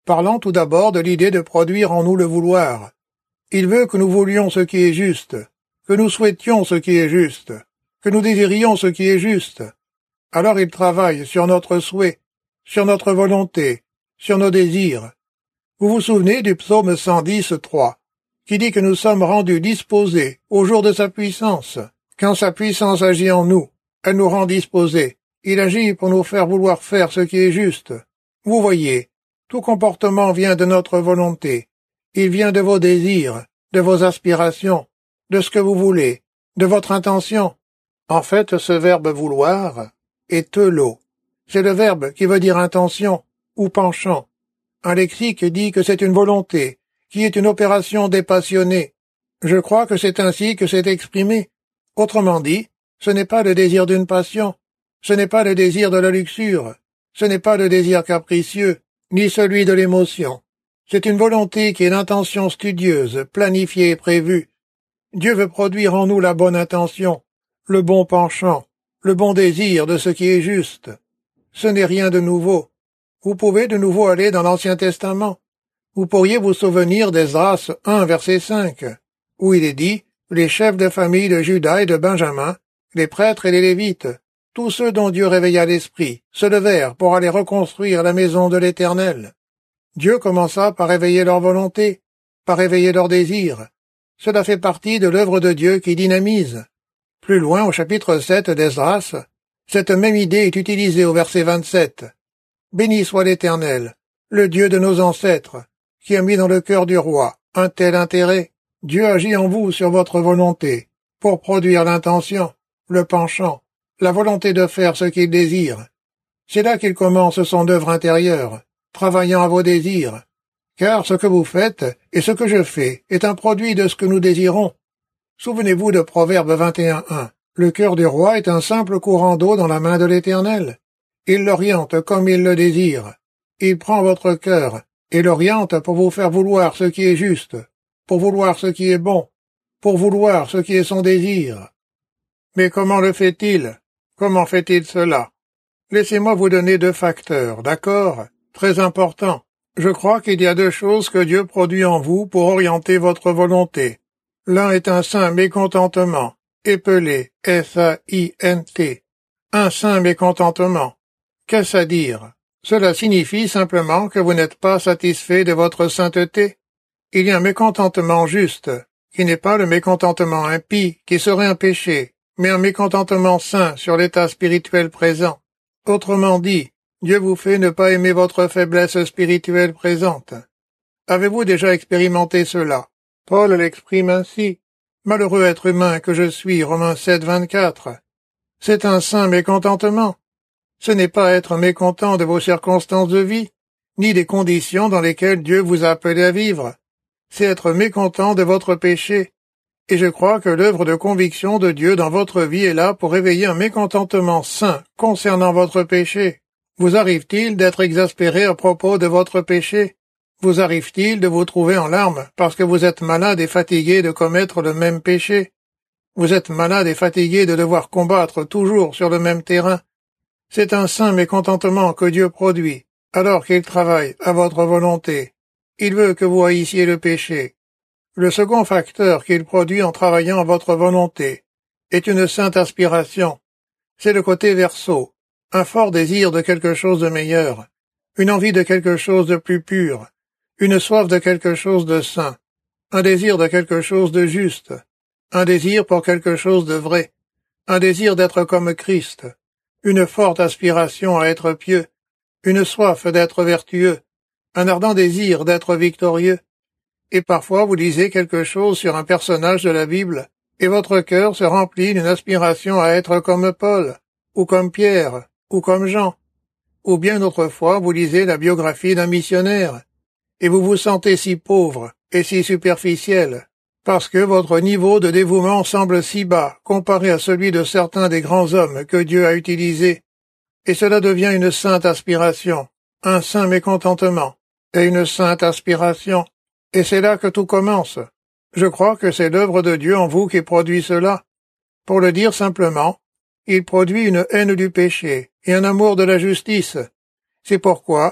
Parlons tout d'abord de l'idée de produire en nous le vouloir. Il veut que nous voulions ce qui est juste, que nous souhaitions ce qui est juste, que nous désirions ce qui est juste. Alors il travaille sur notre souhait, sur notre volonté, sur nos désirs. Vous vous souvenez du psaume cent dix, trois, qui dit que nous sommes rendus disposés au jour de sa puissance. Quand sa puissance agit en nous, elle nous rend disposés. Il agit pour nous faire vouloir faire ce qui est juste. Vous voyez, tout comportement vient de notre volonté. Il vient de vos désirs, de vos aspirations, de ce que vous voulez, de votre intention. En fait, ce verbe vouloir est telo. C'est le verbe qui veut dire intention ou penchant. Un lexique dit que c'est une volonté, qui est une opération dépassionnée. Je crois que c'est ainsi que c'est exprimé. Autrement dit, ce n'est pas le désir d'une passion, ce n'est pas le désir de la luxure, ce n'est pas le désir capricieux, ni celui de l'émotion. C'est une volonté qui est l'intention studieuse, planifiée et prévue. Dieu veut produire en nous la bonne intention, le bon penchant, le bon désir de ce qui est juste. Ce n'est rien de nouveau. Vous pouvez de nouveau aller dans l'Ancien Testament. Vous pourriez vous souvenir d'Esdras un, verset cinq, où il est dit « Les chefs de famille de Juda et de Benjamin, les prêtres et les Lévites, tous ceux dont Dieu réveilla l'esprit, se levèrent pour aller reconstruire la maison de l'Éternel. » Dieu commença par éveiller leur volonté, par éveiller leur désir. Cela fait partie de l'œuvre de Dieu qui dynamise. Plus loin, au chapitre sept d'Esdras, cette même idée est utilisée au verset vingt-sept. « Béni soit l'Éternel, le Dieu de nos ancêtres, qui a mis dans le cœur du roi un tel intérêt. Dieu agit en vous sur votre volonté, pour produire l'intention, le penchant, la volonté de faire ce qu'il désire. C'est là qu'il commence son œuvre intérieure, travaillant à vos désirs. Car ce que vous faites et ce que je fais est un produit de ce que nous désirons. Souvenez-vous de Proverbe vingt et un, un. Le cœur du roi est un simple courant d'eau dans la main de l'Éternel. Il l'oriente comme il le désire. Il prend votre cœur et l'oriente pour vous faire vouloir ce qui est juste, pour vouloir ce qui est bon, pour vouloir ce qui est son désir. Mais comment le fait-il? Comment fait-il cela? Laissez-moi vous donner deux facteurs, d'accord? Très importants. Je crois qu'il y a deux choses que Dieu produit en vous pour orienter votre volonté. L'un est un saint mécontentement, épelé, S A I N T. Un saint mécontentement. Qu'est-ce à dire? Cela signifie simplement que vous n'êtes pas satisfait de votre sainteté. Il y a un mécontentement juste, qui n'est pas le mécontentement impie, qui serait un péché, mais un mécontentement saint sur l'état spirituel présent. Autrement dit, Dieu vous fait ne pas aimer votre faiblesse spirituelle présente. Avez-vous déjà expérimenté cela? Paul l'exprime ainsi. Malheureux être humain que je suis, Romains sept, vingt-quatre. C'est un saint mécontentement. Ce n'est pas être mécontent de vos circonstances de vie, ni des conditions dans lesquelles Dieu vous a appelé à vivre. C'est être mécontent de votre péché. Et je crois que l'œuvre de conviction de Dieu dans votre vie est là pour réveiller un mécontentement saint concernant votre péché. Vous arrive-t-il d'être exaspéré à propos de votre péché? Vous arrive-t-il de vous trouver en larmes parce que vous êtes malade et fatigué de commettre le même péché? Vous êtes malade et fatigué de devoir combattre toujours sur le même terrain. C'est un saint mécontentement que Dieu produit, alors qu'il travaille à votre volonté. Il veut que vous haïssiez le péché. Le second facteur qu'il produit en travaillant à votre volonté est une sainte aspiration. C'est le côté verso, un fort désir de quelque chose de meilleur, une envie de quelque chose de plus pur, une soif de quelque chose de saint, un désir de quelque chose de juste, un désir pour quelque chose de vrai, un désir d'être comme Christ, une forte aspiration à être pieux, une soif d'être vertueux, un ardent désir d'être victorieux. Et parfois vous lisez quelque chose sur un personnage de la Bible, et votre cœur se remplit d'une aspiration à être comme Paul, ou comme Pierre, ou comme Jean. Ou bien autrefois vous lisez la biographie d'un missionnaire, et vous vous sentez si pauvre et si superficiel, parce que votre niveau de dévouement semble si bas comparé à celui de certains des grands hommes que Dieu a utilisés, et cela devient une sainte aspiration, un saint mécontentement, et une sainte aspiration, et c'est là que tout commence. Je crois que c'est l'œuvre de Dieu en vous qui produit cela. Pour le dire simplement, il produit une haine du péché et un amour de la justice. C'est pourquoi,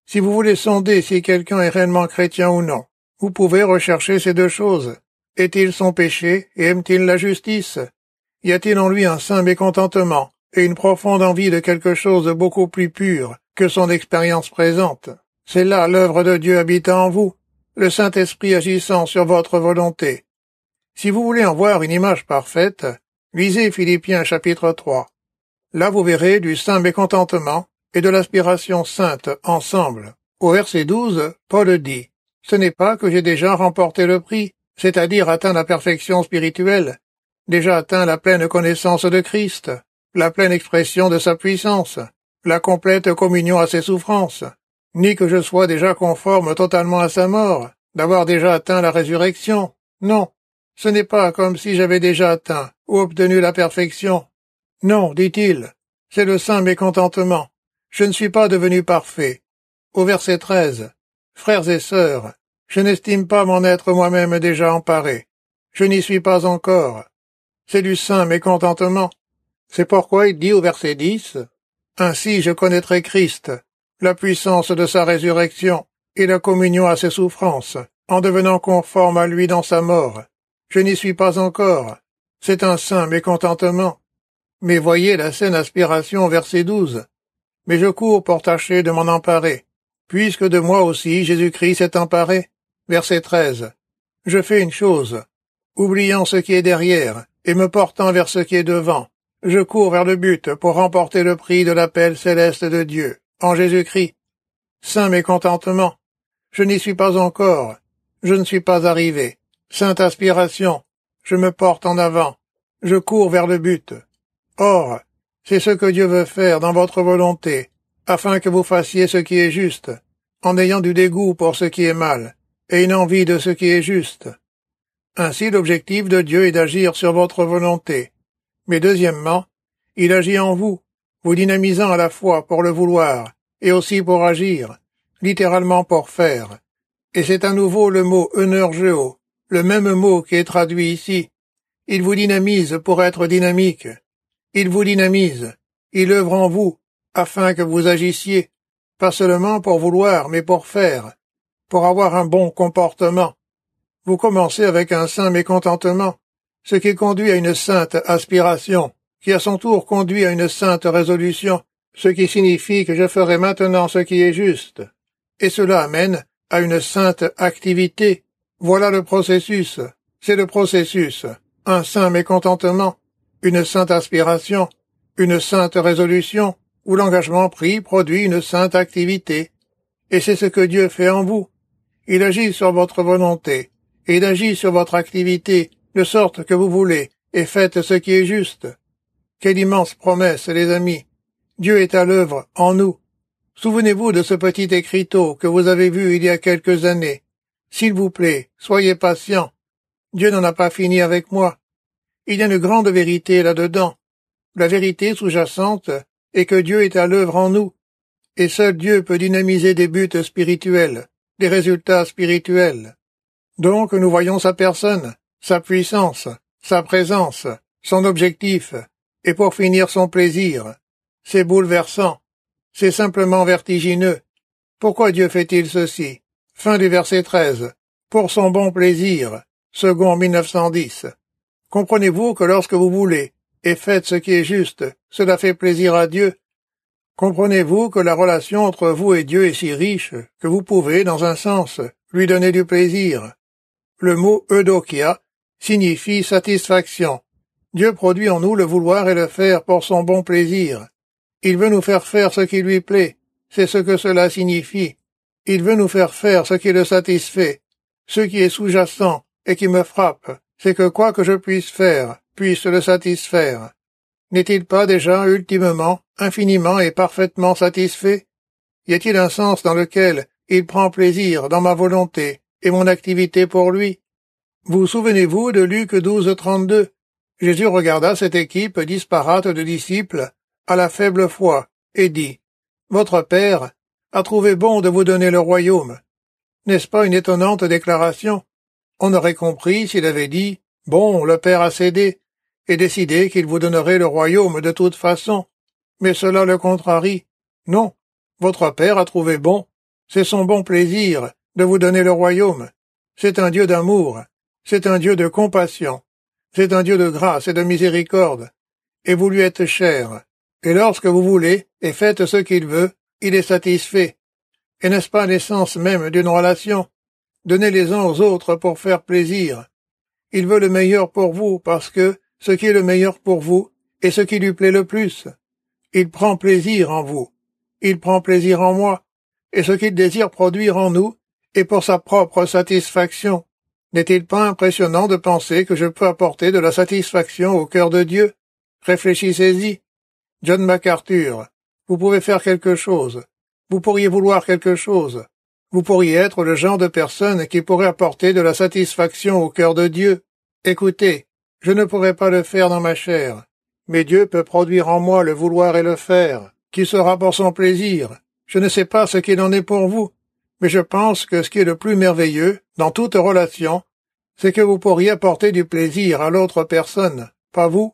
Si vous voulez sonder si quelqu'un est réellement chrétien ou non, vous pouvez rechercher ces deux choses. Est-il sans péché et aime-t-il la justice? Y a-t-il en lui un saint mécontentement et une profonde envie de quelque chose de beaucoup plus pur que son expérience présente? C'est là l'œuvre de Dieu habitant en vous, le Saint-Esprit agissant sur votre volonté. Si vous voulez en voir une image parfaite, lisez Philippiens chapitre trois. Là vous verrez du saint mécontentement et de l'aspiration sainte ensemble. Au verset douze, Paul dit « Ce n'est pas que j'ai déjà remporté le prix, c'est-à-dire atteint la perfection spirituelle, déjà atteint la pleine connaissance de Christ, la pleine expression de sa puissance, la complète communion à ses souffrances, ni que je sois déjà conforme totalement à sa mort, d'avoir déjà atteint la résurrection. Non, ce n'est pas comme si j'avais déjà atteint ou obtenu la perfection. Non, dit-il, c'est le saint mécontentement. Je ne suis pas devenu parfait. » Au verset treize, « Frères et sœurs, je n'estime pas m'en être moi-même déjà emparé. Je n'y suis pas encore. » C'est du saint mécontentement. C'est pourquoi il dit au verset dix, « Ainsi je connaîtrai Christ, la puissance de sa résurrection et la communion à ses souffrances, en devenant conforme à lui dans sa mort. Je n'y suis pas encore. » C'est un saint mécontentement. Mais voyez la saine aspiration au verset douze. « Mais je cours pour tâcher de m'en emparer, puisque de moi aussi Jésus-Christ s'est emparé. » Verset treize. « Je fais une chose, oubliant ce qui est derrière et me portant vers ce qui est devant. Je cours vers le but pour remporter le prix de l'appel céleste de Dieu, en Jésus-Christ. » Saint mécontentement. Je n'y suis pas encore. Je ne suis pas arrivé. Sainte aspiration. Je me porte en avant. Je cours vers le but. Or, c'est ce que Dieu veut faire dans votre volonté, afin que vous fassiez ce qui est juste, en ayant du dégoût pour ce qui est mal, et une envie de ce qui est juste. Ainsi l'objectif de Dieu est d'agir sur votre volonté. Mais deuxièmement, il agit en vous, vous dynamisant à la fois pour le vouloir, et aussi pour agir, littéralement pour faire. Et c'est à nouveau le mot eunergeo, le même mot qui est traduit ici. Il vous dynamise pour être dynamique. Il vous dynamise, il œuvre en vous, afin que vous agissiez, pas seulement pour vouloir, mais pour faire, pour avoir un bon comportement. Vous commencez avec un saint mécontentement, ce qui conduit à une sainte aspiration, qui à son tour conduit à une sainte résolution, ce qui signifie que je ferai maintenant ce qui est juste. Et cela amène à une sainte activité. Voilà le processus, c'est le processus, un saint mécontentement, une sainte aspiration, une sainte résolution, où l'engagement pris produit une sainte activité. Et c'est ce que Dieu fait en vous. Il agit sur votre volonté, et il agit sur votre activité, de sorte que vous voulez, et faites ce qui est juste. Quelle immense promesse, les amis! Dieu est à l'œuvre en nous. Souvenez-vous de ce petit écriteau que vous avez vu il y a quelques années. S'il vous plaît, soyez patient. Dieu n'en a pas fini avec moi. Il y a une grande vérité là-dedans. La vérité sous-jacente est que Dieu est à l'œuvre en nous, et seul Dieu peut dynamiser des buts spirituels, des résultats spirituels. Donc nous voyons sa personne, sa puissance, sa présence, son objectif, et pour finir son plaisir. C'est bouleversant, c'est simplement vertigineux. Pourquoi Dieu fait-il ceci? Fin du verset treize. Pour son bon plaisir. Second mille neuf cent dix. Comprenez-vous que lorsque vous voulez, et faites ce qui est juste, cela fait plaisir à Dieu? Comprenez-vous que la relation entre vous et Dieu est si riche que vous pouvez, dans un sens, lui donner du plaisir? Le mot eudokia signifie satisfaction. Dieu produit en nous le vouloir et le faire pour son bon plaisir. Il veut nous faire faire ce qui lui plaît, c'est ce que cela signifie. Il veut nous faire faire ce qui le satisfait. Ce qui est sous-jacent et qui me frappe, c'est que quoi que je puisse faire, puisse le satisfaire. N'est-il pas déjà ultimement, infiniment et parfaitement satisfait? Y a-t-il un sens dans lequel il prend plaisir dans ma volonté et mon activité pour lui? Vous souvenez-vous de Luc douze trente-deux? Jésus regarda cette équipe disparate de disciples à la faible foi et dit « Votre Père a trouvé bon de vous donner le royaume. » N'est-ce pas une étonnante déclaration? On aurait compris s'il avait dit « Bon, le Père a cédé et décidé qu'il vous donnerait le royaume de toute façon. » Mais cela le contrarie. Non, votre Père a trouvé bon C'est son bon plaisir de vous donner le royaume. C'est un Dieu d'amour. C'est un Dieu de compassion. C'est un Dieu de grâce et de miséricorde. Et vous lui êtes cher. Et lorsque vous voulez et faites ce qu'il veut, il est satisfait. Et n'est-ce pas l'essence même d'une relation? Donnez les uns aux autres pour faire plaisir. Il veut le meilleur pour vous parce que ce qui est le meilleur pour vous est ce qui lui plaît le plus. Il prend plaisir en vous. Il prend plaisir en moi. Et ce qu'il désire produire en nous est pour sa propre satisfaction. N'est-il pas impressionnant de penser que je peux apporter de la satisfaction au cœur de Dieu? Réfléchissez-y. John MacArthur, vous pouvez faire quelque chose. Vous pourriez vouloir quelque chose. Vous pourriez être le genre de personne qui pourrait apporter de la satisfaction au cœur de Dieu. Écoutez, je ne pourrais pas le faire dans ma chair, mais Dieu peut produire en moi le vouloir et le faire, qui sera pour son plaisir. Je ne sais pas ce qu'il en est pour vous, mais je pense que ce qui est le plus merveilleux, dans toute relation, c'est que vous pourriez apporter du plaisir à l'autre personne, pas vous?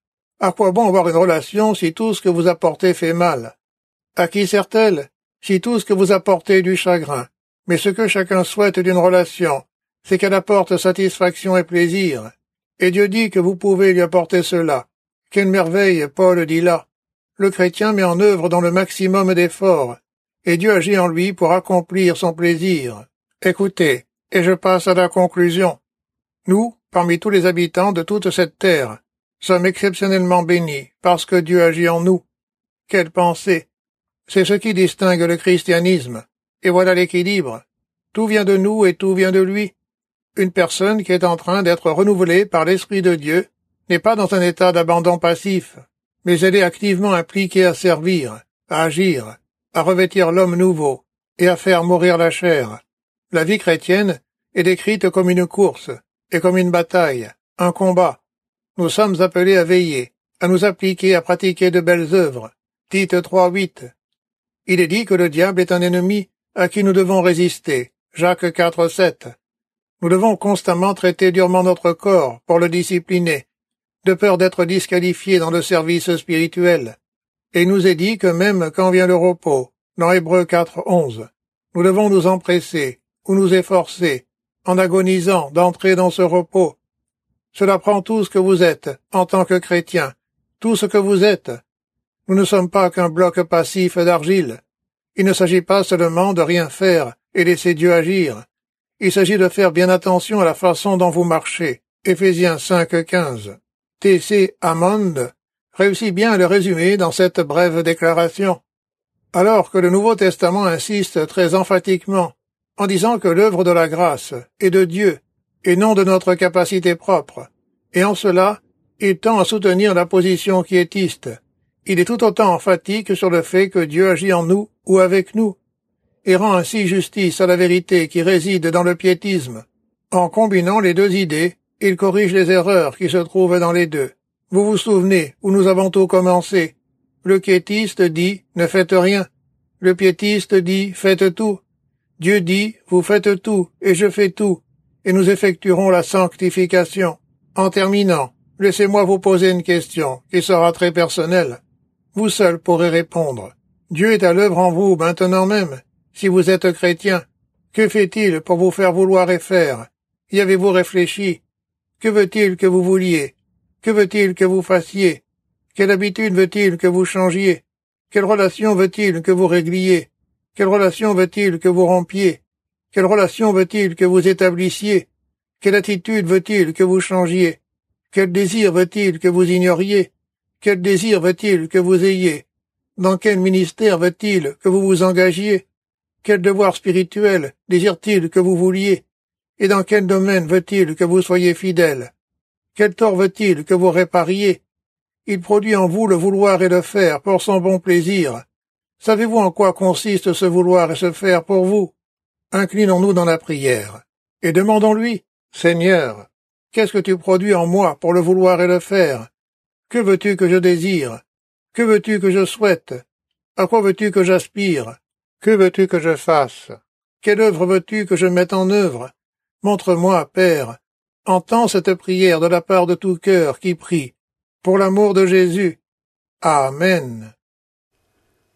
À quoi bon avoir une relation si tout ce que vous apportez fait mal? À qui sert-elle? Si tout ce que vous apportez est du chagrin. Mais ce que chacun souhaite d'une relation, c'est qu'elle apporte satisfaction et plaisir. Et Dieu dit que vous pouvez lui apporter cela. Quelle merveille, Paul dit là. Le chrétien met en œuvre dans le maximum d'efforts, et Dieu agit en lui pour accomplir son plaisir. Écoutez, et je passe à la conclusion. Nous, parmi tous les habitants de toute cette terre, sommes exceptionnellement bénis parce que Dieu agit en nous. Quelle pensée! C'est ce qui distingue le christianisme. Et voilà l'équilibre. Tout vient de nous et tout vient de lui. Une personne qui est en train d'être renouvelée par l'Esprit de Dieu n'est pas dans un état d'abandon passif, mais elle est activement impliquée à servir, à agir, à revêtir l'homme nouveau et à faire mourir la chair. La vie chrétienne est décrite comme une course et comme une bataille, un combat. Nous sommes appelés à veiller, à nous appliquer à pratiquer de belles œuvres. Tite trois huit. Il est dit que le diable est un ennemi à qui nous devons résister. Jacques quatre sept. Nous devons constamment traiter durement notre corps pour le discipliner, de peur d'être disqualifiés dans le service spirituel. Et il nous est dit que même quand vient le repos, dans Hébreux quatre onze, nous devons nous empresser ou nous efforcer, en agonisant, d'entrer dans ce repos. Cela prend tout ce que vous êtes, en tant que chrétien, tout ce que vous êtes. Nous ne sommes pas qu'un bloc passif d'argile. Il ne s'agit pas seulement de rien faire et laisser Dieu agir. Il s'agit de faire bien attention à la façon dont vous marchez. Éphésiens cinq quinze. T C Hammond réussit bien à le résumer dans cette brève déclaration. Alors que le Nouveau Testament insiste très emphatiquement en disant que l'œuvre de la grâce est de Dieu et non de notre capacité propre, et en cela, il tend à soutenir la position quiétiste. Il est tout autant emphatique sur le fait que Dieu agit en nous ou avec nous, et rend ainsi justice à la vérité qui réside dans le piétisme. En combinant les deux idées, il corrige les erreurs qui se trouvent dans les deux. Vous vous souvenez où nous avons tout commencé. Le quiétiste dit « ne faites rien ». Le piétiste dit « faites tout ». Dieu dit « vous faites tout et je fais tout » et nous effectuerons la sanctification. En terminant, laissez-moi vous poser une question qui sera très personnelle. Vous seul pourrez répondre. Dieu est à l'œuvre en vous maintenant même, si vous êtes chrétien. Que fait-il pour vous faire vouloir et faire? Y avez-vous réfléchi? Que veut-il que vous vouliez? Que veut-il que vous fassiez? Quelle habitude veut-il que vous changiez? Quelle relation veut-il que vous régliez? Quelle relation veut-il que vous rompiez? Quelle relation veut-il que vous établissiez? Quelle attitude veut-il que vous changiez? Quel désir veut-il que vous ignoriez? Quel désir veut-il que vous ayez? Dans quel ministère veut-il que vous vous engagiez? Quel devoir spirituel désire-t-il que vous vouliez? Et dans quel domaine veut-il que vous soyez fidèle? Quel tort veut-il que vous répariez? Il produit en vous le vouloir et le faire pour son bon plaisir. Savez-vous en quoi consiste ce vouloir et ce faire pour vous? Inclinons-nous dans la prière et demandons-lui, Seigneur, qu'est-ce que tu produis en moi pour le vouloir et le faire? Que veux-tu que je désire? Que veux-tu que je souhaite? À quoi veux-tu que j'aspire? Que veux-tu que je fasse? Quelle œuvre veux-tu que je mette en œuvre? Montre-moi, Père. Entends cette prière de la part de tout cœur qui prie, pour l'amour de Jésus. Amen.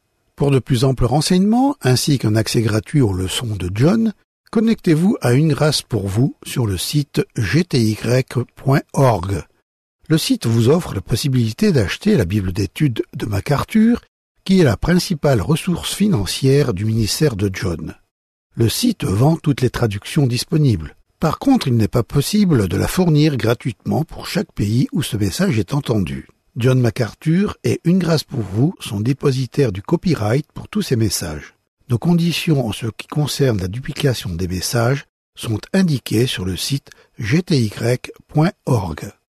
Pour de plus amples renseignements, ainsi qu'un accès gratuit aux leçons de John, connectez-vous à Une Grâce pour vous sur le site g t y point org. Le site vous offre la possibilité d'acheter la Bible d'études de MacArthur, qui est la principale ressource financière du ministère de John. Le site vend toutes les traductions disponibles. Par contre, il n'est pas possible de la fournir gratuitement pour chaque pays où ce message est entendu. John MacArthur et Une Grâce pour vous sont dépositaires du copyright pour tous ces messages. Nos conditions en ce qui concerne la duplication des messages sont indiquées sur le site g t y point org.